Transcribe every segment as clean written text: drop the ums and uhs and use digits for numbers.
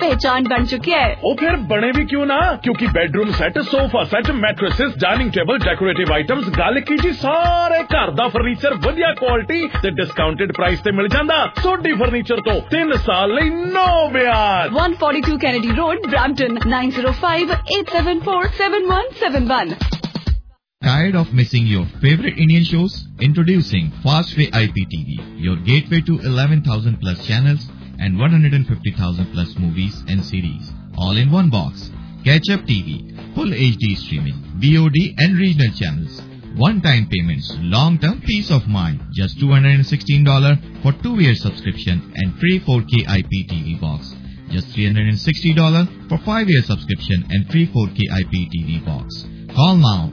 पहचान बन चुकी है। ओ फिर बने भी क्यों ना, क्योंकि bedroom set, sofa set, mattresses, dining table, decorative items, गल कीजिए सारे घर दा फर्नीचर वधिया क्वालिटी ते डिस्काउंटेड प्राइस ते मिल जांदा। सोडी फर्नीचर तो 3 साल लई नो ब्याज। 142 Kennedy Road, Brampton, 9058747171. Tired of missing your favorite Indian shows? Introducing Fastway IPTV, your gateway to 11,000 plus channels and 150,000 plus movies and series, all in one box. Catch Up TV, full HD streaming, VOD and regional channels. One-time payments, long-term peace of mind. Just $216 for 2-year subscription and free 4K IPTV box. Just $360 for 5-year subscription and free 4K IPTV box. Call now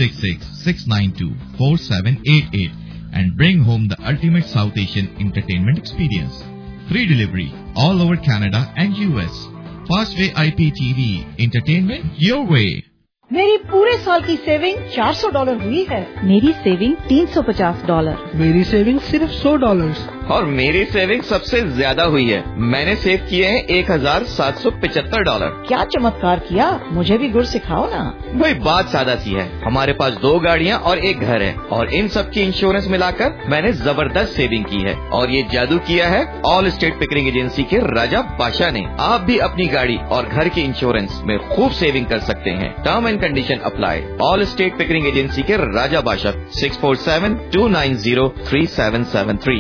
866-692-4788 and bring home the ultimate South Asian entertainment experience. Free delivery all over Canada and US. Fastway IPTV, entertainment your way. मेरी पूरे साल की saving $400 हुई है। मेरी saving $350। मेरी saving सिर्फ $100। और मेरी सेविंग सबसे ज्यादा हुई है। मैंने सेव किए हैं $1,775। क्या चमत्कार किया, मुझे भी गुर सिखाओ ना। वही बात सादा सी है, हमारे पास 2 गाड़ियाँ और 1 घर है और इन सब की इंश्योरेंस मिलाकर मैंने जबरदस्त सेविंग की है। और ये जादू किया है ऑल स्टेट पिकरिंग एजेंसी के राजा बादशाह ने। आप भी अपनी गाड़ी और घर की इंश्योरेंस में खूब सेविंग कर सकते हैं। Term and condition apply. All state Pickering agency के राजा बादशाह 647-290-3773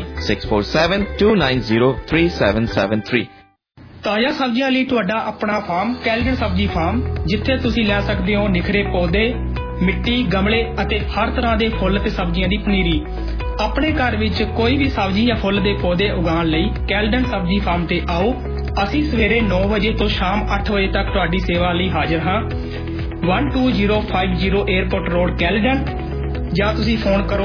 647-290-3773। ਤਾਜ਼ਾ ਸਬਜ਼ੀਆਂ ਲਈ ਤੁਹਾਡਾ ਆਪਣਾ ਫਾਰਮ ਕੈਲਡਨ ਸਬਜ਼ੀ ਫਾਰਮ, ਜਿੱਥੇ ਤੁਸੀਂ ਲੈ ਸਕਦੇ ਹੋ ਨਿਖਰੇ ਪੌਦੇ, ਮਿੱਟੀ, ਗਮਲੇ ਅਤੇ ਹਰ ਤਰ੍ਹਾਂ ਦੇ ਫੁੱਲ ਤੇ ਸਬਜ਼ੀਆਂ ਦੀ ਪਨੀਰੀ। ਆਪਣੇ ਘਰ ਵਿੱਚ ਕੋਈ ਵੀ ਸਬਜ਼ੀ ਜਾਂ ਫੁੱਲ ਦੇ ਪੌਦੇ ਉਗਾਉਣ ਲਈ ਕੈਲਡਨ ਸਬਜ਼ੀ ਫਾਰਮ ਤੇ ਆਓ। ਅਸੀਂ ਸਵੇਰੇ 9 ਵਜੇ ਤੋਂ ਸ਼ਾਮ 8 ਵਜੇ ਤੱਕ ਤੁਹਾਡੀ ਸੇਵਾ ਲਈ ਹਾਜ਼ਰ ਹਾਂ। 12050 에어ਪੋਰਟ ਰੋਡ ਕੈਲਡਨ, ਜਾਂ ਤੁਸੀਂ ਫੋਨ ਕਰੋ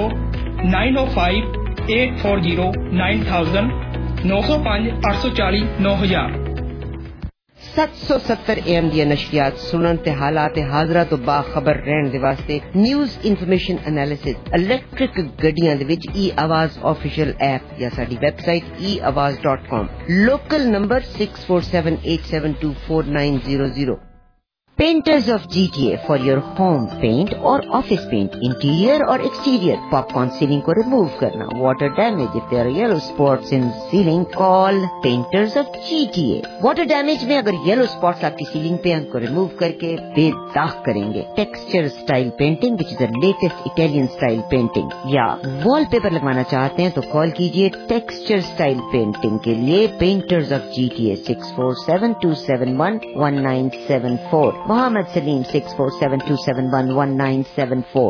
905-840-9000 905-840-9000। 770 AM ਦੀਆਂ ਨਸ਼ਰੀਆਤ ਸੁਣਨ ਤੇ ਹਾਲਾਤ ਹਾਜ਼ਰਾ ਤੋਂ ਬਾਖਬਰ ਰਹਿਣ ਦੇ ਵਾਸਤੇ ਨਿਊਜ਼ ਇਨਫੋਰਮੇਸ਼ਨ ਐਨਾਲਿਸਿਸ ਇਲੈਕਟ੍ਰਿਕ ਗੱਡੀਆਂ ਦੇ ਵਿੱਚ e-ਆਵਾਜ਼ ਆਫੀਸ਼ੀਅਲ ਐਪ ਜਾਂ ਸਾਡੀ website eawaz.com। Local number 6478724900। Painters of GTA for your home paint or office paint, interior or exterior. Popcorn ceiling को remove करना, water damage if there are yellow spots in ceiling, call Painters of GTA. Water damage में अगर yellow spots आपकी ceiling पे उनको remove करके बेदाग करेंगे. Texture style painting which is the latest Italian style painting. या wallpaper लगवाना चाहते हैं तो कॉल कीजिए Texture style painting के लिए Painters of GTA 647-271-1974. Mohammed Salim 647-271-1974.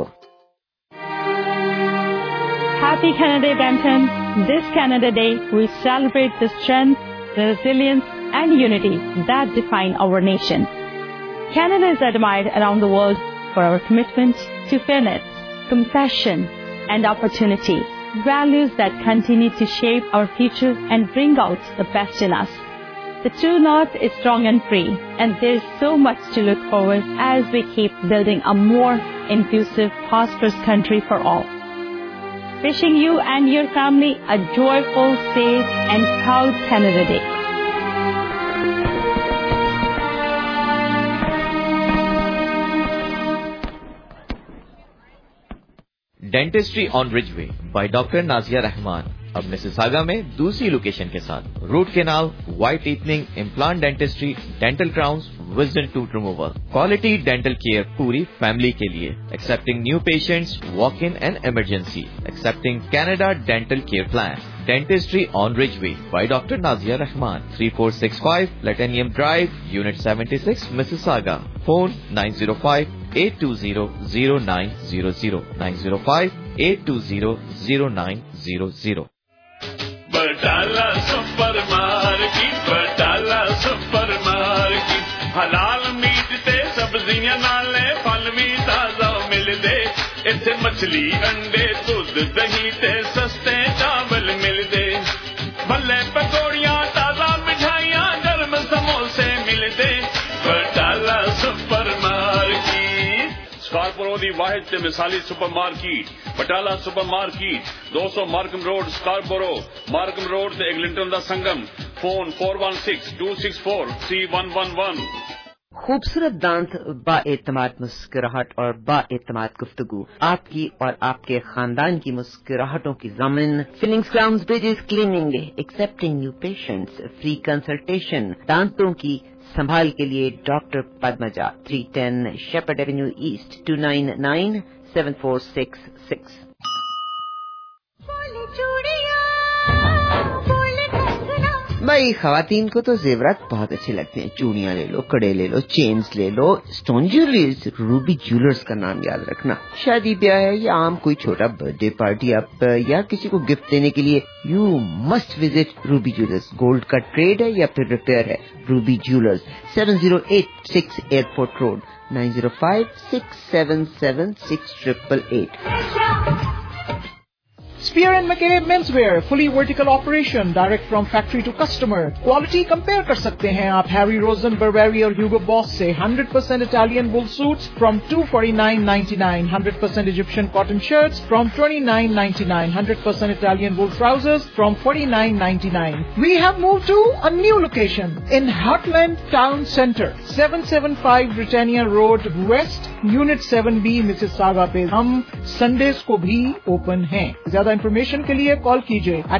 Happy Canada Day, Brampton. This Canada Day, we celebrate the strength, the resilience, and unity that define our nation. Canada is admired around the world for our commitment to fairness, compassion, and opportunity, values that continue to shape our future and bring out the best in us. The true north is strong and free, and there is so much to look forward as we keep building a more inclusive, prosperous country for all. Wishing you and your family a joyful, safe, and proud Canada Day. Dentistry on Ridgeway by doctor Nazia Rahman अब Mississauga में दूसरी location के साथ root canal, white teething, implant dentistry, dental crowns, wisdom tooth removal, quality dental care पूरी family के लिए, accepting new patients, walk in and emergency, accepting Canada dental care plan. Dentistry on Ridgeway by Dr. Nazia Rahman, 3465 Platinum Drive, Unit 76, Mississauga. Phone 905-820-0900, 905-820-0900. Batala super market हलाल meat ते सब्जियां नाले फल भी ताजा मिलदे इत्थे मछली अंडे दूध दही ते सस्ते चावल मिलदे भले पकौड़ियां ताजा मिठाइयां गर्म समोसे मिलदे बटाला सुपर मार्केट स्कार्बोरो दी वाहिद ते मिसाली super market Batala super market 200 Markham road Scarborough Markham road ते एग्लिंटन दा संगम Phone 416-264-3111. खूबसूरत दांत, बाएतमाद मुस्कुराहट और बाएतमाद गुफ्तगू, आपकी और आपके खानदान की मुस्कुराहटों की ज़मीन। Fillings, crowns, bridges, cleaning, accepting new patients, free consultation, दांतों की संभाल के लिए doctor Padmaja, 310 Sheppard avenue east, 29974666। भाई खवातीन को तो जेवरात बहुत अच्छे लगते हैं। चूड़ियां ले लो, कड़े ले लो, चेन्स ले लो, स्टोन ज्वेलरीज। रूबी ज्वेलर्स का नाम याद रखना। शादी ब्याह है या आम कोई छोटा बर्थडे पार्टी आप या किसी को गिफ्ट देने के लिए, you must visit Ruby jewellers. Gold का ट्रेड है या फिर रिपेयर है, Ruby jewellers, 7086 airport road, 9056777688। Spear & McKay Menswear, fully vertical operation, direct from factory to customer. Quality compare कर सकते हैं आप Harry Rosen, Burberry और Hugo Boss से। 100% Italian wool suits from $249.99, 100% Egyptian cotton shirts from $29.99, 100% Italian wool trousers from $49.99. We have moved to a new location in Heartland Town Center, 775 Britannia Road West, Unit 7B, Mississauga पे। हम Sundays को भी open हैं। ज्यादा information के लिए call कीजिए at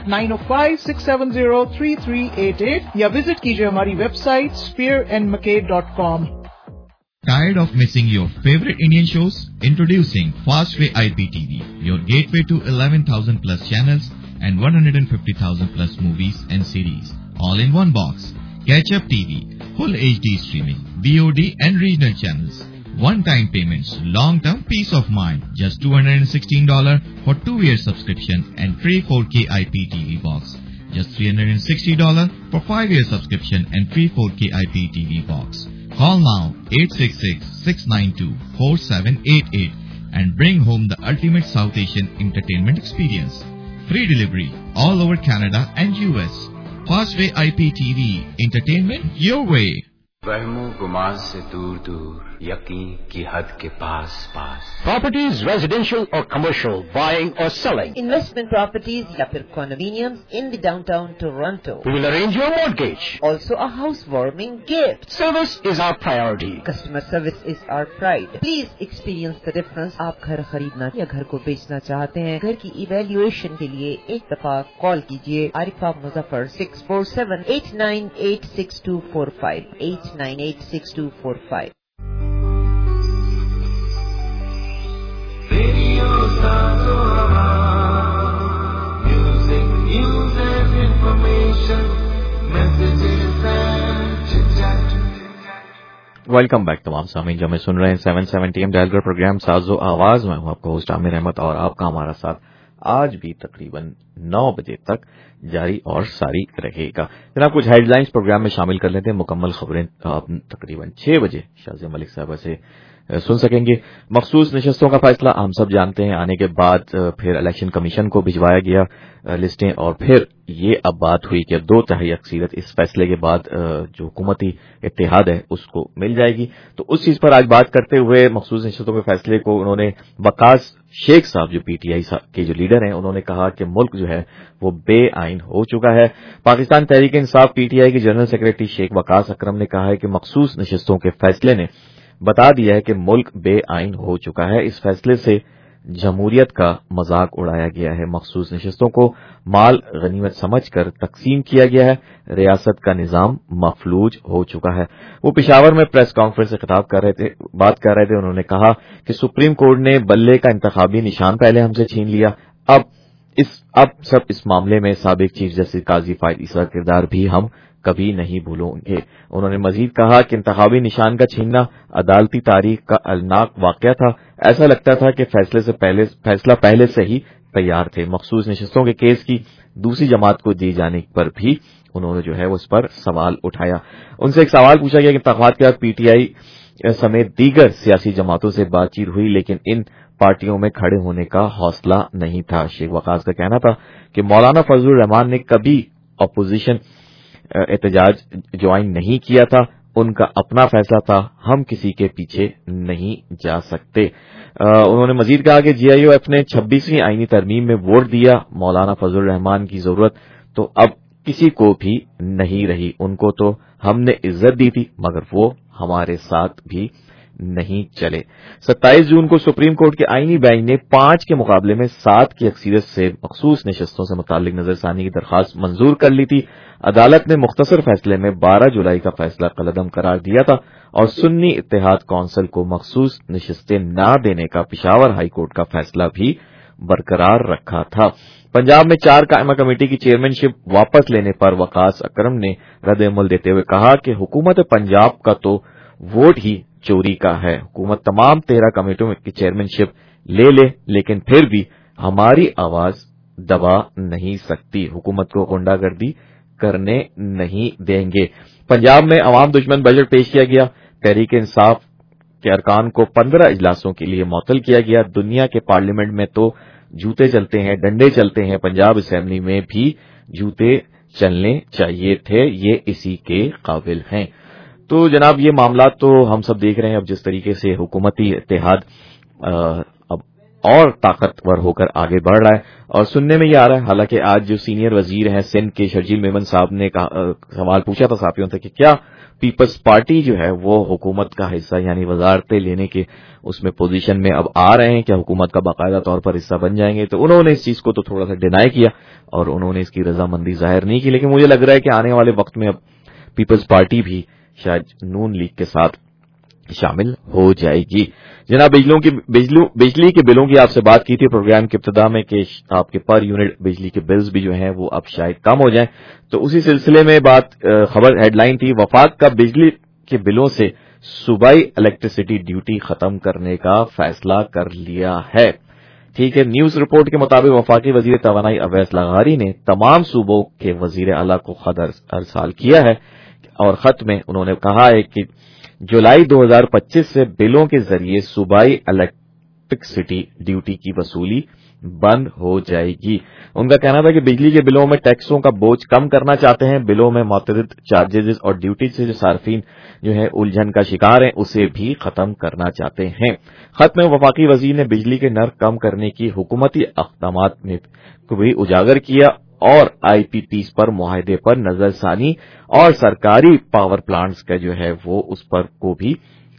905-670-3388 या विजिट कीजिए हमारी website spearandmckay.com. Tired of missing your favorite Indian shows? Introducing Fastway IPTV, your gateway to 11,000 plus channels and 150,000 plus movies and series, all in one box. Catch Up TV, full HD streaming, VOD and regional channels. One-time payments, long-term peace of mind. Just $216 for 2-year subscription and free 4K IPTV box. Just $360 for 5-year subscription and free 4K IPTV box. Call now 866-692-4788 and bring home the ultimate South Asian entertainment experience. Free delivery all over Canada and US. Fastway IPTV, entertainment your way. वहमो गुमान से दूर दूर, यकीन की हद के पास पास। Properties, residential or commercial, buying or selling. Investment properties या फिर condominiums in the downtown Toronto. We will arrange your mortgage. Also a housewarming gift. Service is our priority. Customer service is our pride. Please experience the difference. आप घर खरीदना या घर को बेचना चाहते हैं, घर की evaluation के लिए एक दफा कॉल कीजिए। Arifa Muzaffar 647-898-6245, 898-6245. Music, news and information, messages and chit-chat. Welcome back तमाम सामीन जो हमें सुन रहे हैं 770 AM डायल प्रोग्राम साजो आवाज में हूं आपका होस्ट आमिर अहमद और आपका हमारा साथ आज भी तकरीबन 9 बजे तक जारी और सारी रहेगा। जनाब कुछ हेडलाइंस प्रोग्राम में शामिल कर लेते हैं। मुकम्मल खबरें आप तकरीबन 6 बजे शाज़िया मलिक साहबा से सुन सकेंगे। मखसूस नशस्तों का फैसला हम सब जानते हैं, आने के बाद फिर इलेक्शन कमीशन को भिजवाया गया लिस्टें और फिर ये अब बात हुई कि 2/3 अक्सरियत इस फैसले के बाद जो हुकूमती इत्तेहाद है उसको मिल जाएगी। तो उस चीज पर आज बात करते हुए मखसूस नशस्तों के फैसले को उन्होंने वकास शेख साहब जो पीटीआई के जो लीडर हैं उन्होंने कहा कि मुल्क जो है वो बेआइन हो चुका है। पाकिस्तान तहरीक इंसाफ पीटीआई के जनरल सेक्रेटरी शेख वकास अकरम ने कहा है कि मखसूस नशस्तों के फैसले ने बता दिया है कि मुल्क बेआइन हो चुका है। इस फैसले से जमहूरियत का मजाक उड़ाया गया है। मखसूस नशस्तों को माल गनीमत समझकर तकसीम किया गया है। रियासत का निजाम मफलूज हो चुका है। वो पेशावर में प्रेस कॉन्फ्रेंस से बात कर रहे थे। उन्होंने कहा कि सुप्रीम कोर्ट ने बल्ले का इंतखाबी निशान पहले हमसे छीन लिया, अब सब इस मामले में साबिक चीफ जस्टिस काजी फायद ईसा का किरदार भी हम कभी नहीं भूलेंगे। उन्होंने मजीद कहा कि इंतखाबी निशान का छीनना अदालती तारीख का अलनाक वाकया था। ऐसा लगता था कि फैसला पहले से ही तैयार थे। मखसूस नशस्तों के केस की दूसरी जमात को दी जाने पर भी उन्होंने जो है उस पर सवाल उठाया। उनसे एक सवाल पूछा गया कि इंतखाबात के बाद पीटीआई समेत दीगर सियासी जमातों से बातचीत हुई, लेकिन इन पार्टियों में खड़े होने का हौसला नहीं था। शेख वकास का कहना था कि मौलाना फजलुर रहमान ने कभी अपोजिशन एहतजाज ज्वाइन नहीं किया था, उनका अपना फैसला था, हम किसी के पीछे नहीं जा सकते। उन्होंने मजीद कहा कि जीआईओएफ ने 26वीं आईनी तरमीम में वोट दिया, मौलाना फजलुर रहमान की जरूरत तो अब किसी को भी नहीं रही। उनको तो हमने इज्जत दी थी मगर वो हमारे साथ भी नहीं चले। 27 जून को सुप्रीम कोर्ट के आईनी बेंच ने 5 के मुकाबले में 7 की अक्सरियत से मखसूस नशस्तों से मुतालिक नजरसानी की दरख्वास्त मंजूर कर ली थी। अदालत ने मुख्तसर फैसले में 12 जुलाई का फैसला कलअदम करार दिया था और सुन्नी इत्तेहाद कौंसिल को मखसूस नशस्तें न देने का पिशावर हाई कोर्ट का फैसला भी बरकरार रखा था। पंजाब में 4 कायमा कमेटी की चेयरमैनशिप वापस लेने पर वकास अकरम ने रद्द-ए-अमल देते हुए कहा कि हुकूमत पंजाब का तो वोट ही चोरी का है। हुकूमत तमाम 13 कमेटियों की चेयरमैनशिप ले ले लेकिन फिर भी हमारी आवाज दबा नहीं सकती। हुकूमत को गुंडागर्दी करने नहीं देंगे। पंजाब में अवाम दुश्मन बजट पेश किया गया। तहरीक इंसाफ के अरकान को 15 इजलासों के लिए मुअत्तल किया गया। दुनिया के पार्लियामेंट में तो जूते चलते हैं, डंडे चलते हैं, पंजाब असेंबली में भी जूते चलने चाहिए थे। ये इसी के काबिल हैं। तो जनाब ये मामला तो हम सब देख रहे हैं अब जिस तरीके से हुकूमती इत्तेहाद अब और ताकतवर होकर आगे बढ़ रहा है और सुनने में ये आ रहा है, हालांकि आज जो सीनियर वजीर हैं सिंध के शर्जील मेमन साहब ने सवाल पूछा था साथियों से कि क्या पीपल्स पार्टी जो है वो हुकूमत का हिस्सा यानी वजारतें लेने के उसमें पोजीशन में अब आ रहे हैं, क्या हुकूमत का बाकायदा तौर पर हिस्सा बन जाएंगे। तो उन्होंने इस चीज को तो थोड़ा सा डिनाई किया और उन्होंने इसकी रजामंदी जाहिर नहीं की, लेकिन मुझे लग रहा है कि आने वाले वक्त में अब पीपल्स पार्टी भी शायद नून लीग के साथ शामिल हो जाएगी। जनाब बिजली के बिलों की आपसे बात की थी प्रोग्राम के इब्तिदा में कि आपके पर यूनिट बिजली के बिल्स भी जो हैं वो अब शायद कम हो जाएं। तो उसी सिलसिले में खबर हेडलाइन थी, वफाक का बिजली के बिलों से सूबाई इलेक्ट्रिसिटी ड्यूटी खत्म करने का फैसला कर लिया है। ठीक है, न्यूज रिपोर्ट के मुताबिक वफाकी वजीर तवानाई अवैस लगारी ने तमाम सूबों के वजीर आला को खत अरसाल किया है और खत में उन्होंने कहा है कि जुलाई 2025 से बिलों के जरिए सूबाई इलेक्ट्रिसिटी ड्यूटी की वसूली बंद हो जाएगी। उनका कहना था कि बिजली के बिलों में टैक्सों का बोझ कम करना चाहते हैं। बिलों में मुतअद्दिद चार्जेस और ड्यूटी से जो सार्फिन जो है उलझन का शिकार हैं उसे भी खत्म करना चाहते हैं। खत में वफाकी वजीर ने बिजली के नर्ख कम करने की हुकूमती अक़दामात में को भी उजागर किया और आईपीपीज पर मुआहदे पर नजरसानी और सरकारी पावर प्लांट्स का जो है वो उस पर को भी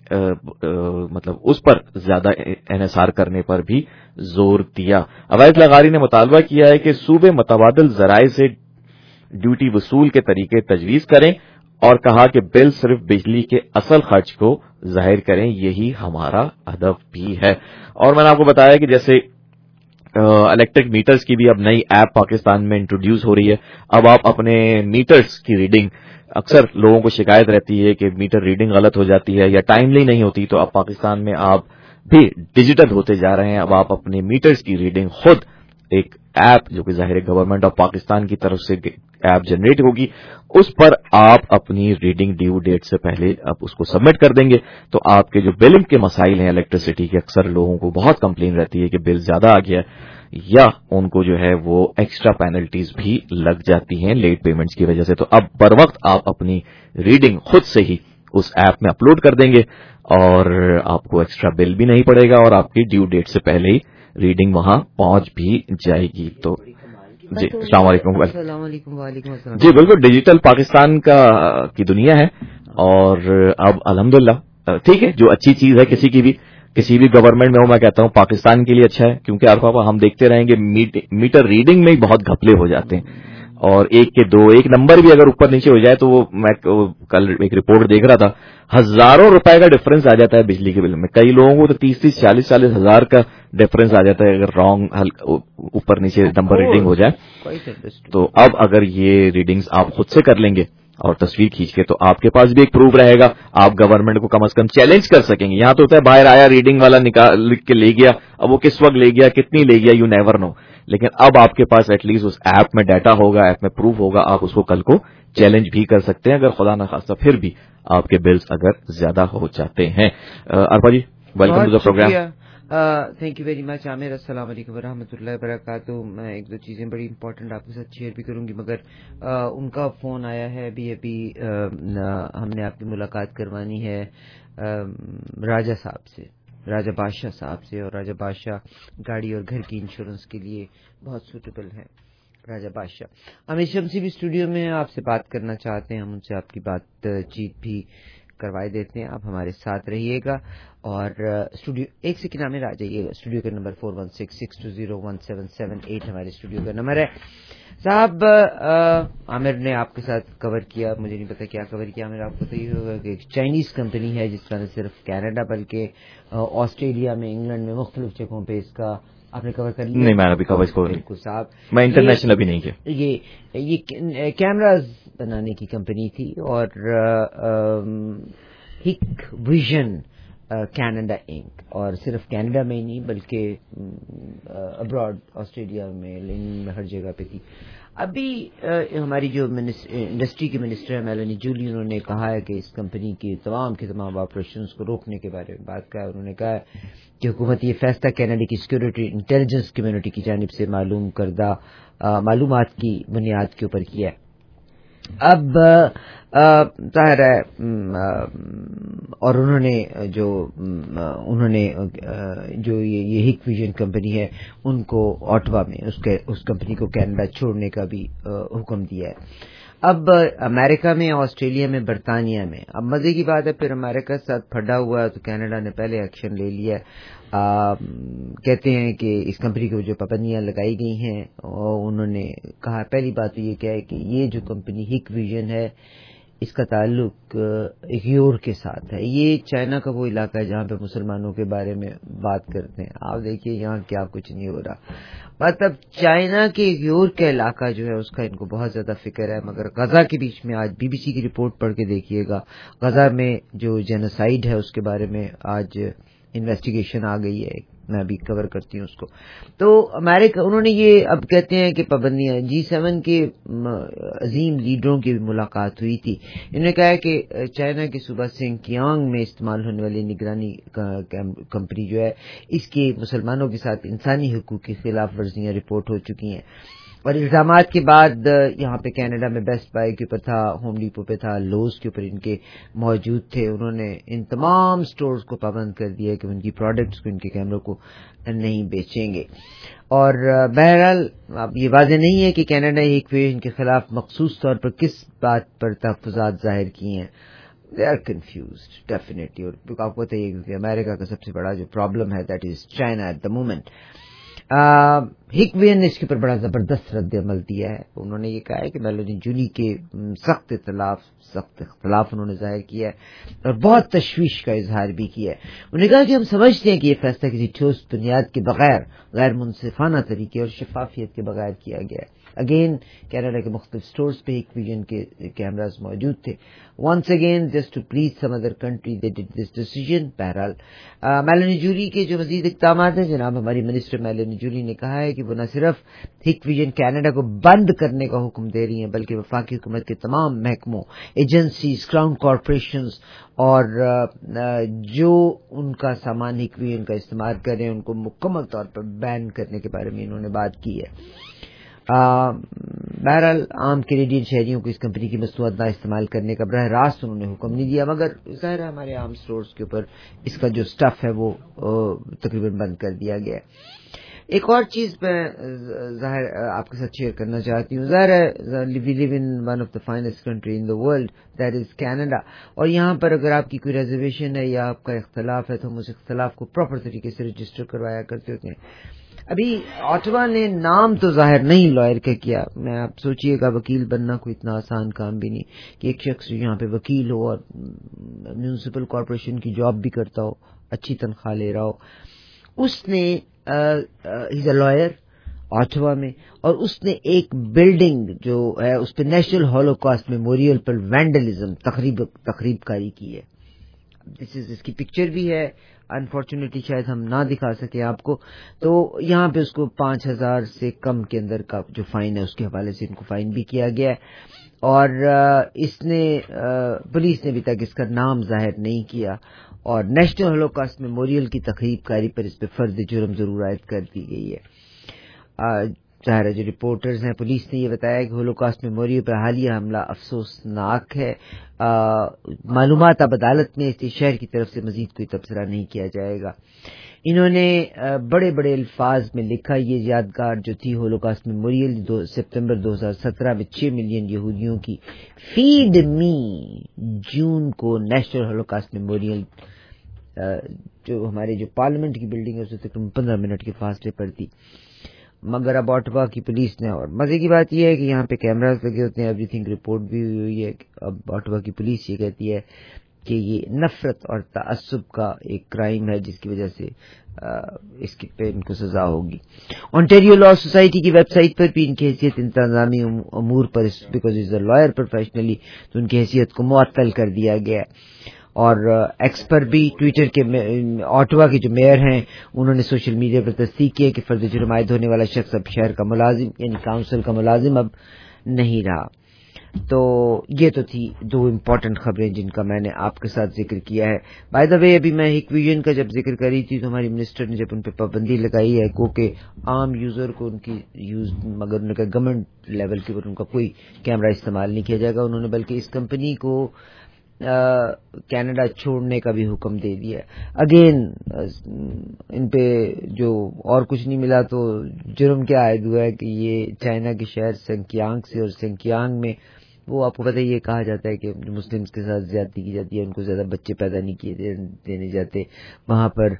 मतलब उस पर ज्यादा एनएसआर करने पर भी जोर दिया। अवैस लगारी ने मुतालबा किया है कि सूबे मुतबादिल जराए से ड्यूटी वसूल के तरीके तजवीज करें और कहा कि बिल सिर्फ बिजली के असल खर्च को जाहिर करें, यही हमारा हदफ भी है। और मैंने आपको बताया कि जैसे इलेक्ट्रिक मीटर्स की भी अब नई ऐप पाकिस्तान में इंट्रोड्यूस हो रही है। अब आप अपने मीटर्स की रीडिंग, अक्सर लोगों को शिकायत रहती है कि मीटर रीडिंग गलत हो जाती है या टाइमली नहीं होती, तो अब पाकिस्तान में आप भी डिजिटल होते जा रहे हैं। अब आप अपने मीटर्स की रीडिंग खुद एक ऐप जो कि जाहिर गवर्नमेंट ऑफ पाकिस्तान की तरफ से ऐप जनरेट होगी, उस पर आप अपनी रीडिंग ड्यू डेट से पहले आप उसको सबमिट कर देंगे तो आपके जो बिलिंग के मसाइल हैं इलेक्ट्रिसिटी के, अक्सर लोगों को बहुत कंप्लेन रहती है कि बिल ज्यादा आ गया या उनको जो है वो एक्स्ट्रा पेनल्टीज भी लग जाती हैं लेट पेमेंट्स की वजह से। तो अब बर वक्त आप अपनी रीडिंग खुद से ही उस ऐप में अपलोड कर देंगे और आपको एक्स्ट्रा बिल भी नहीं पड़ेगा और आपकी ड्यू डेट से पहले ही रीडिंग वहां पहुंच भी जाएगी। तो जी अस्सलाम वालेकुम। जी बिल्कुल, डिजिटल पाकिस्तान की दुनिया है और अब अल्हम्दुलिल्लाह ठीक है, जो अच्छी चीज है किसी भी गवर्नमेंट में हो, मैं कहता हूं पाकिस्तान के लिए अच्छा है, क्योंकि आपको हम देखते रहेंगे मीटर रीडिंग में ही बहुत घपले हो जाते हैं और एक नंबर भी अगर ऊपर नीचे हो जाए तो वो मैं कल एक रिपोर्ट देख रहा था, हजारों रुपए का डिफरेंस आ जाता है बिजली के बिल में। कई लोगों को तो 30-30, 40-40 हजार का डिफरेंस आ जाता है अगर रॉन्ग ऊपर नीचे नंबर रीडिंग हो जाए। तो अब अगर ये रीडिंग्स आप खुद से कर लेंगे और तस्वीर खींच के, तो आपके पास भी एक प्रूफ रहेगा, आप गवर्नमेंट को कम से कम चैलेंज कर सकेंगे। यहां तो होता है बाहर आया रीडिंग वाला लिख के ले गया, अब वो किस वक्त ले गया, कितनी ले गया, यू नेवर नो। लेकिन अब आपके पास एटलीस्ट उस ऐप में डाटा होगा, ऐप में प्रूफ होगा, आप उसको कल को चैलेंज भी कर सकते हैं अगर खुदा न खास्ता फिर भी आपके बिल्स अगर ज्यादा हो जाते हैं। Arfa ji, welcome to the program. Thank you very much Aamir. अस्सलाम वालेकुम व रहमतुल्लाहि व बरकातहू। मैं एक दो चीज़ें बड़ी इंपॉर्टेंट आपके साथ शेयर भी करूंगी, मगर उनका फ़ोन आया है अभी हमने आपकी मुलाकात करवानी है राजा साहब से, राजा बादशाह साहब से। और राजा बादशाह गाड़ी और घर की इंश्योरेंस के लिए बहुत सूटेबल है। راجہ بادشاہ ہمیں شمسی بھی اسٹوڈیو میں آپ سے بات کرنا چاہتے ہیں, ہم ان سے آپ کی بات چیت بھی کروائے دیتے ہیں. آپ ہمارے ساتھ رہیے گا اور اسٹوڈیو ایک سیکنڈ ہمیں آ جائیے گا. اسٹوڈیو کا نمبر 4166201778 ہمارے اسٹوڈیو کا نمبر ہے. صاحب عامر نے آپ کے ساتھ کور کیا, مجھے نہیں پتا کیا کور کیا عامر, آپ کو تو یہ ہوگا کہ ایک چائنیز کمپنی ہے جس کا نہ صرف کینیڈا بلکہ آسٹریلیا میں, انگلینڈ میں مختلف جگہوں پہ اس کا آپ نے کور کر لیا. نہیں, میں ابھی کور بالکل صاحب, میں انٹرنیشنل ابھی نہیں کیا. یہ کیمراز بنانے کی کمپنی تھی اور ہک ویژن کینیڈا انک, اور صرف کینیڈا میں ہی نہیں بلکہ ابراڈ آسٹریلیا میں, انگلینڈ میں, ہر جگہ پہ تھی. ابھی ہماری جو انڈسٹری کی منسٹر ہے میلانی جولی, انہوں نے کہا ہے کہ اس کمپنی کی تمام آپریشنز کو روکنے کے بارے میں بات کہا. انہوں نے کہا کہ حکومت یہ فیصلہ کینیڈا کی سیکورٹی انٹیلیجنس کمیونٹی کی جانب سے معلوم کردہ معلومات کی بنیاد کے اوپر کیا ہے. اب ظاہر ہے اور انہوں نے جو یہ ہک ویژن کمپنی ہے ان کو آٹوا میں اس کمپنی کو کینیڈا چھوڑنے کا بھی حکم دیا ہے. اب امریکہ میں, آسٹریلیا میں, برطانیہ میں, اب مزے کی بات ہے پھر امریکہ کے ساتھ پھڈا ہوا ہے تو کینیڈا نے پہلے ایکشن لے لیا ہے. کہتے ہیں کہ اس کمپنی کو جو پابندیاں لگائی گئی ہیں انہوں نے کہا, پہلی بات تو یہ کیا ہے کہ یہ جو کمپنی ہک ویژن ہے اس کا تعلق ایگیور کے ساتھ ہے. یہ چائنا کا وہ علاقہ ہے جہاں پہ مسلمانوں کے بارے میں بات کرتے ہیں. آپ دیکھیے یہاں کیا کچھ نہیں ہو رہا. مطلب چائنا کے ایگیور کا علاقہ جو ہے اس کا ان کو بہت زیادہ فکر ہے. مگر غزہ کے بیچ میں آج بی بی سی کی رپورٹ پڑھ کے دیکھیے گا, غزہ میں جو جینوسائیڈ ہے اس کے بارے میں آج انویسٹیگیشن آ گئی ہے, میں ابھی کور کرتی ہوں اس کو. تو امریکہ انہوں نے یہ اب کہتے ہیں کہ پابندیاں, G7 کے عظیم لیڈروں کی ملاقات ہوئی تھی. انہوں نے کہا کہ چائنا کے صوبہ سنکیانگ میں استعمال ہونے والی نگرانی کمپنی جو ہے اس کی مسلمانوں کے ساتھ انسانی حقوق کی خلاف ورزیاں رپورٹ ہو چکی ہیں. اور الزامات کے بعد یہاں پہ کینیڈا میں بیسٹ بائی کے اوپر تھا, ہوم ڈیپو پہ تھا, لوز کے اوپر ان کے موجود تھے. انہوں نے ان تمام سٹورز کو پابند کر دیا کہ ان کی پروڈکٹس کو, ان کے کیمروں کو نہیں بیچیں گے. اور بہرحال اب یہ واضح نہیں ہے کہ کینیڈا ایک ویژن کے خلاف مخصوص طور پر کس بات پر تحفظات ظاہر کیے ہیں. They are confused definitely. اور آپ کو پتہ ہے کہ امریکہ کا سب سے بڑا جو پرابلم ہے that is China at the moment. Hikvision نے اس کے اوپر بڑا زبردست رد عمل دیا ہے. انہوں نے یہ کہا ہے کہ میلانی جولی کے سخت اختلاف انہوں نے ظاہر کیا ہے اور بہت تشویش کا اظہار بھی کیا ہے. انہوں نے کہا کہ ہم سمجھتے ہیں کہ یہ فیصلہ کسی ٹھوس بنیاد کے بغیر, غیر منصفانہ طریقے اور شفافیت کے بغیر کیا گیا ہے. اگین کینیڈا کے مختلف سٹورز پہ ہک ویژن کے کیمراز موجود تھے. Once again just to please some other country they did this decision. بہرحال میلانی جولی کے جو مزید اقدامات ہیں, جناب ہماری منسٹر میلانی جولی نے کہا ہے کہ وہ نہ صرف ہک ویژن کینیڈا کو بند کرنے کا حکم دے رہی ہیں بلکہ وفاقی حکومت کے تمام محکموں, ایجنسیز, کراؤن کارپوریشنز اور جو ان کا سامان ہک ویژن کا استعمال کر رہے ہیں ان کو مکمل طور پر بین کرنے کے بارے میں انہوں نے بات کی ہے. بہرحال عام کینیڈین شہریوں کو اس کمپنی کی مصنوعات نہ استعمال کرنے کا براہ راست انہوں نے حکم نہیں دیا, مگر ظاہر ہے ہمارے عام سٹورز کے اوپر اس کا جو سٹف ہے وہ تقریباً بند کر دیا گیا ہے. ایک اور چیز میں ظاہر آپ کے ساتھ شیئر کرنا چاہتی ہوں. ظاہر ہے we live in one of the finest country in the world that is Canada, اور یہاں پر اگر آپ کی کوئی ریزرویشن ہے یا آپ کا اختلاف ہے تو ہم اس اختلاف کو پراپر طریقے سے رجسٹر کروایا کرتے ہوتے ہیں. ابھی آٹوا نے نام تو ظاہر نہیں لائر کا کیا. میں آپ سوچئے گا وکیل بننا کوئی اتنا آسان کام بھی نہیں کہ ایک شخص یہاں پہ وکیل ہو اور میونسپل کارپوریشن کی جاب بھی کرتا ہو, اچھی تنخواہ لے رہا ہو. اس نے ہی از اے لائر آٹوا میں, اور اس نے ایک بلڈنگ جو ہے اس پہ نیشنل ہولوکاسٹ میموریل پر وینڈلزم تخریب کاری کی ہے. اس کی پکچر بھی ہے, انفارچونیٹلی شاید ہم نہ دکھا سکیں آپ کو. تو یہاں پہ اس کو 5,000 سے کم کے اندر کا جو فائن ہے اس کے حوالے سے ان کو فائن بھی کیا گیا ہے. اور اس نے پولیس نے ابھی تک اس کا نام ظاہر نہیں کیا, اور نیشنل ہولوکاسٹ میموریل کی تخریب کاری پر اس پہ فرد جرم ضرور عائد کر دی گئی ہے. ظاہر جو رپورٹرز ہیں پولیس نے یہ بتایا کہ ہولوکاسٹ میموریل پر حالیہ حملہ افسوسناک ہے. معلومات اب عدالت میں، اس لیے شہر کی طرف سے مزید کوئی تبصرہ نہیں کیا جائے گا. انہوں نے بڑے بڑے الفاظ میں لکھا یہ یادگار جو تھی ہولوکاسٹ میموریل سپتمبر 2017 میں 6 ملین یہودیوں کی فیڈ می جون کو نیشنل ہولوکاسٹ میموریل جو ہمارے جو پارلیمنٹ کی بلڈنگ ہے اسے تقریباً 15 منٹ کے فاصلے پر تھی. مگر اب آٹوا کی پولیس نے، اور مزے کی بات یہ ہے کہ یہاں پہ کیمراز لگے ہوتے ہیں، ایوری تھنگ رپورٹ بھی ہوئی ہے. اب آٹوا کی پولیس یہ کہتی ہے کہ یہ نفرت اور تعصب کا ایک کرائم ہے جس کی وجہ سے اس کی پہ ان کو سزا ہوگی. اونٹیریو لا سوسائٹی کی ویب سائٹ پر بھی ان کی حیثیت انتظامی امور پر because is a lawyer professionally تو ان کی حیثیت کو معطل کر دیا گیا. اور ایکس پر بھی ٹویٹر کے آٹوا کے جو میئر ہیں انہوں نے سوشل میڈیا پر تصدیق کی ہے کہ فرد جرم عائد ہونے والا شخص اب شہر کا ملازم یعنی کاؤنسل کا ملازم اب نہیں رہا. تو یہ تو تھی دو امپورٹنٹ خبریں جن کا میں نے آپ کے ساتھ ذکر کیا ہے. بائی دا وے ابھی میں ہک ویژن کا جب ذکر کر رہی تھی تو ہماری منسٹر نے جب ان پہ پابندی لگائی ہے کیونکہ عام یوزر کو ان کی یوز مگر ان کا گورنمنٹ لیول کے اوپر ان کا کوئی کیمرہ استعمال نہیں کیا جائے گا. انہوں نے بلکہ اس کمپنی کو کینیڈا چھوڑنے کا بھی حکم دے دیا. اگین ان پہ جو اور کچھ نہیں ملا تو جرم کیا عائد ہوا ہے کہ یہ چائنا کے شہر سنکیانگ سے، اور سنکیانگ میں وہ آپ کو پتہ یہ کہا جاتا ہے کہ مسلمس کے ساتھ زیادتی کی جاتی ہے، ان کو زیادہ بچے پیدا نہیں کیے دینے جاتے. وہاں پر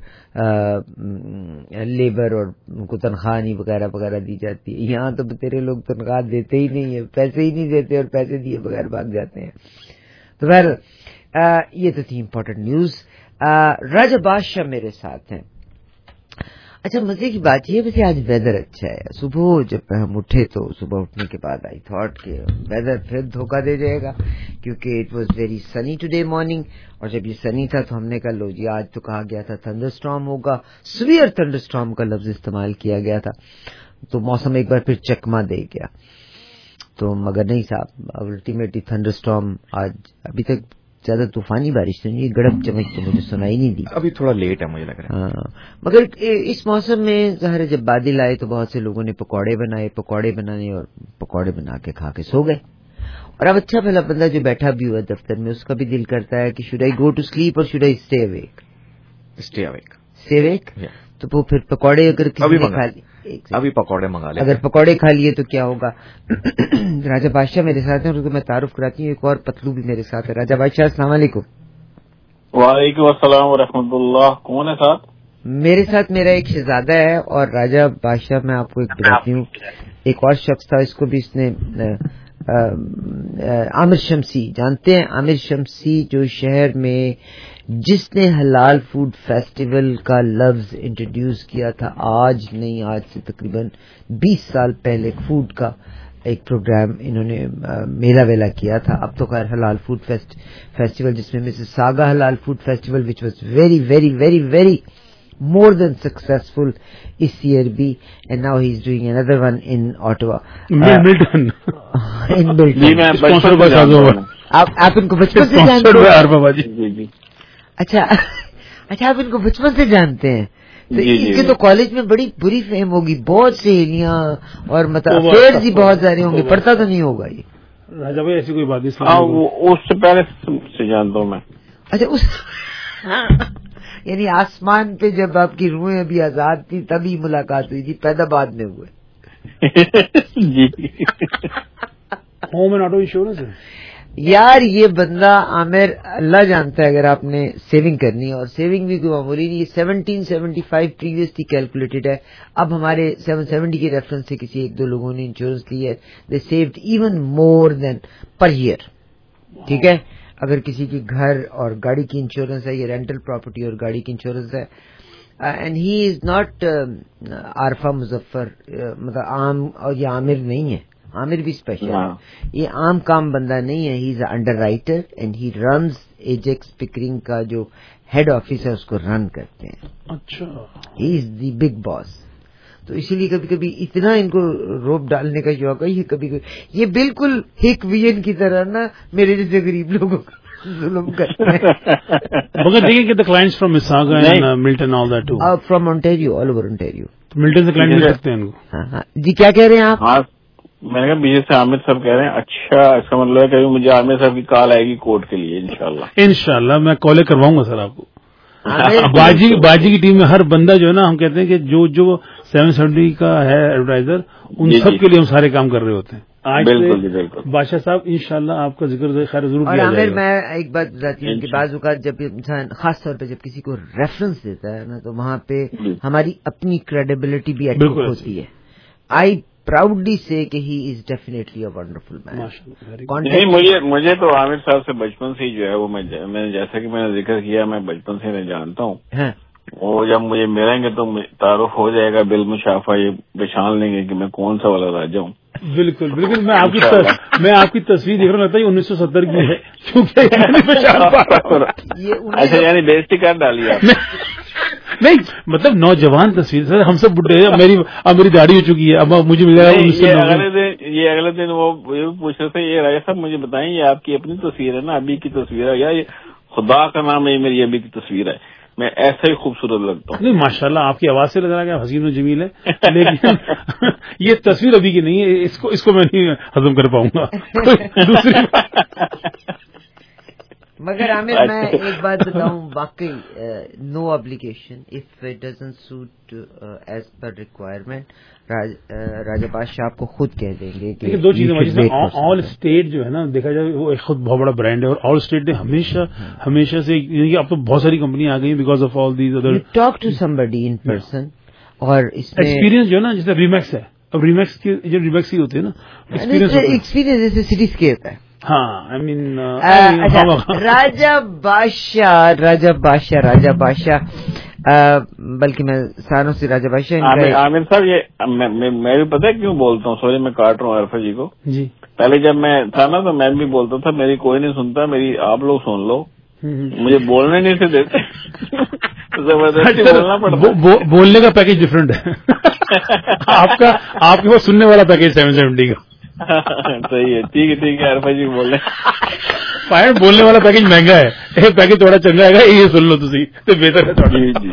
لیبر اور ان کو تنخواہ نہیں وغیرہ وغیرہ دی جاتی ہے. یہاں تو تیرے لوگ تنخواہ دیتے ہی نہیں ہیں، پیسے ہی نہیں دیتے اور پیسے دیے بغیر بھاگ جاتے ہیں. تو خیر یہ تو تھی امپورٹنٹ نیوز. راجہ بادشاہ میرے ساتھ ہیں. اچھا مزے کی بات یہ ویسے آج ویدر اچھا ہے. صبح جب ہم اٹھے تو صبح اٹھنے کے بعد آئی تھاٹ کہ ویدر پھر دھوکہ دے جائے گا کیونکہ it was very sunny today morning. اور جب یہ سنی تھا تو ہم نے کہا لو جی آج تو کہا گیا تھا تھنڈر اسٹارم ہوگا، سویئر تھنڈر اسٹارم کا لفظ استعمال کیا گیا تھا. تو موسم ایک بار پھر چکما دے گیا. تو مگر نہیں صاحب الٹیمیٹلی تھنڈر اسٹارم آج ابھی تک زیادہ طوفانی بارش تو نہیں، گڑپ چمک تو مجھے سنائی نہیں دی. ابھی تھوڑا لیٹ ہے مجھے لگ رہا ہے. مگر اس موسم میں ظاہر جب بادل آئے تو بہت سے لوگوں نے پکوڑے بنانے اور پکوڑے بنا کے کھا کے سو گئے. اور اب اچھا بھلا بندہ جو بیٹھا بھی ہوا دفتر میں اس کا بھی دل کرتا ہے کہ should I go to sleep اور شوڈ آئی اسٹے اویک. تو وہ پھر پکوڑے اگر کسی نے کھا لی ابھی پکوڑے منگا لیں. اگر پکوڑے کھا لیے تو کیا ہوگا. راجہ بادشاہ میرے ساتھ ہیں اور میں تعارف کراتی ہوں. ایک اور پتلو بھی میرے ساتھ ہے. راجہ بادشاہ السلام علیکم. وعلیکم السلام ورحمۃ اللہ. کون ہے ساتھ؟ میرے ساتھ میرا ایک شہزادہ ہے. اور راجہ بادشاہ میں آپ کو ایک بتاتی ہوں ایک اور شخص تھا، اس کو بھی اس نے عامر شمسی جانتے ہیں؟ عامر شمسی جو شہر میں جس نے حلال فوڈ فیسٹیول کا لفظ انٹروڈیوس کیا تھا آج سے تقریباً 20 سال پہلے فوڈ کا ایک پروگرام انہوں نے میلہ ویلا کیا تھا. اب تو خیر حلال فوڈ فیسٹیول جس میں مسز ساگا حلال food festival which was very very very very more than successful this year be, and now he's doing another one in Ottawa. Milton. In Milton. Sponsored by Sazovan. آپ ان کو بچپن سے جانتے ہیں؟ اچھا آپ ان کو بچپن سے جانتے ہیں تو ان کے تو کالج میں بڑی بری فہم ہوگی، بہت سہیلیاں اور مطلب افیئرز ہی بہت سارے ہوں گے. پڑھتا تو نہیں ہوگا یہ راجہ بھائی؟ ایسی کوئی بات نہیں، اس سے پہلے سے جانتا ہوں میں. اچھا اس یعنی آسمان پہ جب آپ کی روحیں ابھی آزاد تھی تبھی ملاقات ہوئی تھی، پیدا بعد میں ہوئے. جی ہوم اینڈ آٹو انشورنس ہے یار. یہ بندہ عامر اللہ جانتا ہے اگر آپ نے سیونگ کرنی ہے، اور سیونگ بھی کوئی معمولی نہیں. یہ 1775 پریویسلی کیلکولیٹڈ ہے. اب ہمارے 770 کے ریفرنس سے کسی ایک دو لوگوں نے انشورنس لی ہے. They saved even more than per year. ٹھیک ہے، اگر کسی کی گھر اور گاڑی کی انشورنس ہے، یہ رینٹل پراپرٹی اور گاڑی کی انشورنس ہے. And he is not Arifa Muzaffar, مطلب عام، اور یہ عامر نہیں ہے. عامر بھی اسپیشل ہے، یہ عام کام بندہ نہیں ہے. He is a underwriter and he runs Ajax Pickering کا جو ہیڈ آفس ہے اس کو رن کرتے ہیں. اچھا، ہی از دی بگ باس. تو اسی لیے کبھی کبھی اتنا ان کو روپ ڈالنے کا شوق ہے. یہ کبھی یہ بالکل ہک ویژن کی طرح نا میرے جیسے غریب لوگوں کو ظلم کرتے ہیں. مگر دیکھیں کہ the clients from Mississauga and Milton all that too. From Ontario, all over Ontario. تو ملٹن سے کلائنٹ مل سکتے ہیں ان کو. جی کیا کہہ رہے ہیں آپ؟ ہاں میں نے کہا پیچھے سے عامر صاحب کہہ رہے ہیں. اچھا اس کا مطلب ہے کہ مجھے عامر صاحب کی کال آئے گی کوڈ کے لیے انشاءاللہ میں کالیں کرواؤں گا سر آپ کو. باجی کی ٹیم میں ہر بندہ جو ہے نا، ہم کہتے ہیں کہ جو 770 کا ہے ایڈورٹائزر، ان سب کے لیے ہم سارے کام کر رہے ہوتے ہیں. آج بالکل بادشاہ صاحب انشاءاللہ آپ کا ذکر خیر ضرور کیا جائے گا. اور میں ایک بات بتاتی ہوں کہ بعض اوقات جب انسان خاص طور پہ جب کسی کو ریفرنس دیتا ہے نا، تو وہاں پہ ہماری اپنی کریڈیبلٹی بھی اچھی ہوتی ہے. آئی پراؤڈلی سے کہ ہی از ڈیفینیٹلی اے ونڈرفل مین. مجھے تو عامر صاحب سے بچپن سے ہی جو ہے وہ میں جیسا کہ میں نے ذکر کیا میں بچپن سے جانتا ہوں. وہ جب مجھے ملیں گے تو تعارف ہو جائے گا، بالمشافہ یہ پہچان لیں گے کہ میں کون سا والا راجا ہوں. بالکل بالکل. میں آپ کی تصویر دیکھ رہا ہوں، 1970 کی ہے. اچھا یعنی بےزتی کر ڈالی آپ؟ نہیں مطلب نوجوان تصویر سر، ہم سب بڈھے ہیں. میری داڑھی ہو چکی ہے، اب مجھے مل رہا ہے. یہ اگلے دن وہ پوچھ رہے تھے، یہ راجا صاحب مجھے بتائیں یہ آپ کی اپنی تصویر ہے نا، ابھی کی تصویر ہے یا یہ خدا کا نام ہے یہ میری ابھی کی تصویر ہے؟ میں ایسا ہی خوبصورت لگتا ہوں. نہیں ماشاءاللہ آپ کی آواز سے لگ رہا ہے کہ حسین و جمیل ہے، لیکن یہ تصویر ابھی کی نہیں ہے. اس کو میں نہیں ہضم کر پاؤں گا. دوسری مگر عامر میں ایک بات بتاؤں، واقعی no obligation if it doesn't suit as per requirement. Raja Badshah آپ کو خود کہہ دیں گے کہ دو چیزیں. آل اسٹیٹ جو ہے نا دیکھا جائے وہ ایک خود بہت بڑا برانڈ ہے، اور آل اسٹیٹ نے ہمیشہ سے اب تو بہت ساری کمپنیاں آ گئی ہیں because of all these other. Talk to somebody in person, اور اس میں ایکسپیرینس جو ہے نا جیسے ریمیکس ہے. اب ریمیکس کی جو ریمیکس ہی ہوتے ہیں نا، ایکسپیرینس جیسے سٹی اسکیپ ہے. ہاں آئی مین راجہ بادشاہ بلکہ میں سانوں سے راجہ بادشاہ. عامر صاحب یہ میں بھی پتہ ہے کیوں بولتا ہوں، سوری میں کاٹ رہا ہوں عرفہ جی کو. جی پہلے جب میں تھا نا تو میں بھی بولتا تھا میری کوئی نہیں سنتا، میری آپ لوگ سن لو. مجھے بولنے نہیں سے دیتے، زبردستی بولنا پڑتا. بولنے کا پیکج ڈفرینٹ ہے. آپ کے پاس سننے والا پیکج 770 کا. صحیح ہے، ٹھیک ہے عرفہ جی بول رہے. بولنے والا پیکج مہنگا ہے، یہ پیکج تھوڑا چنگا ہے گا، یہ سن لو تھی تو بہتر ہے. جی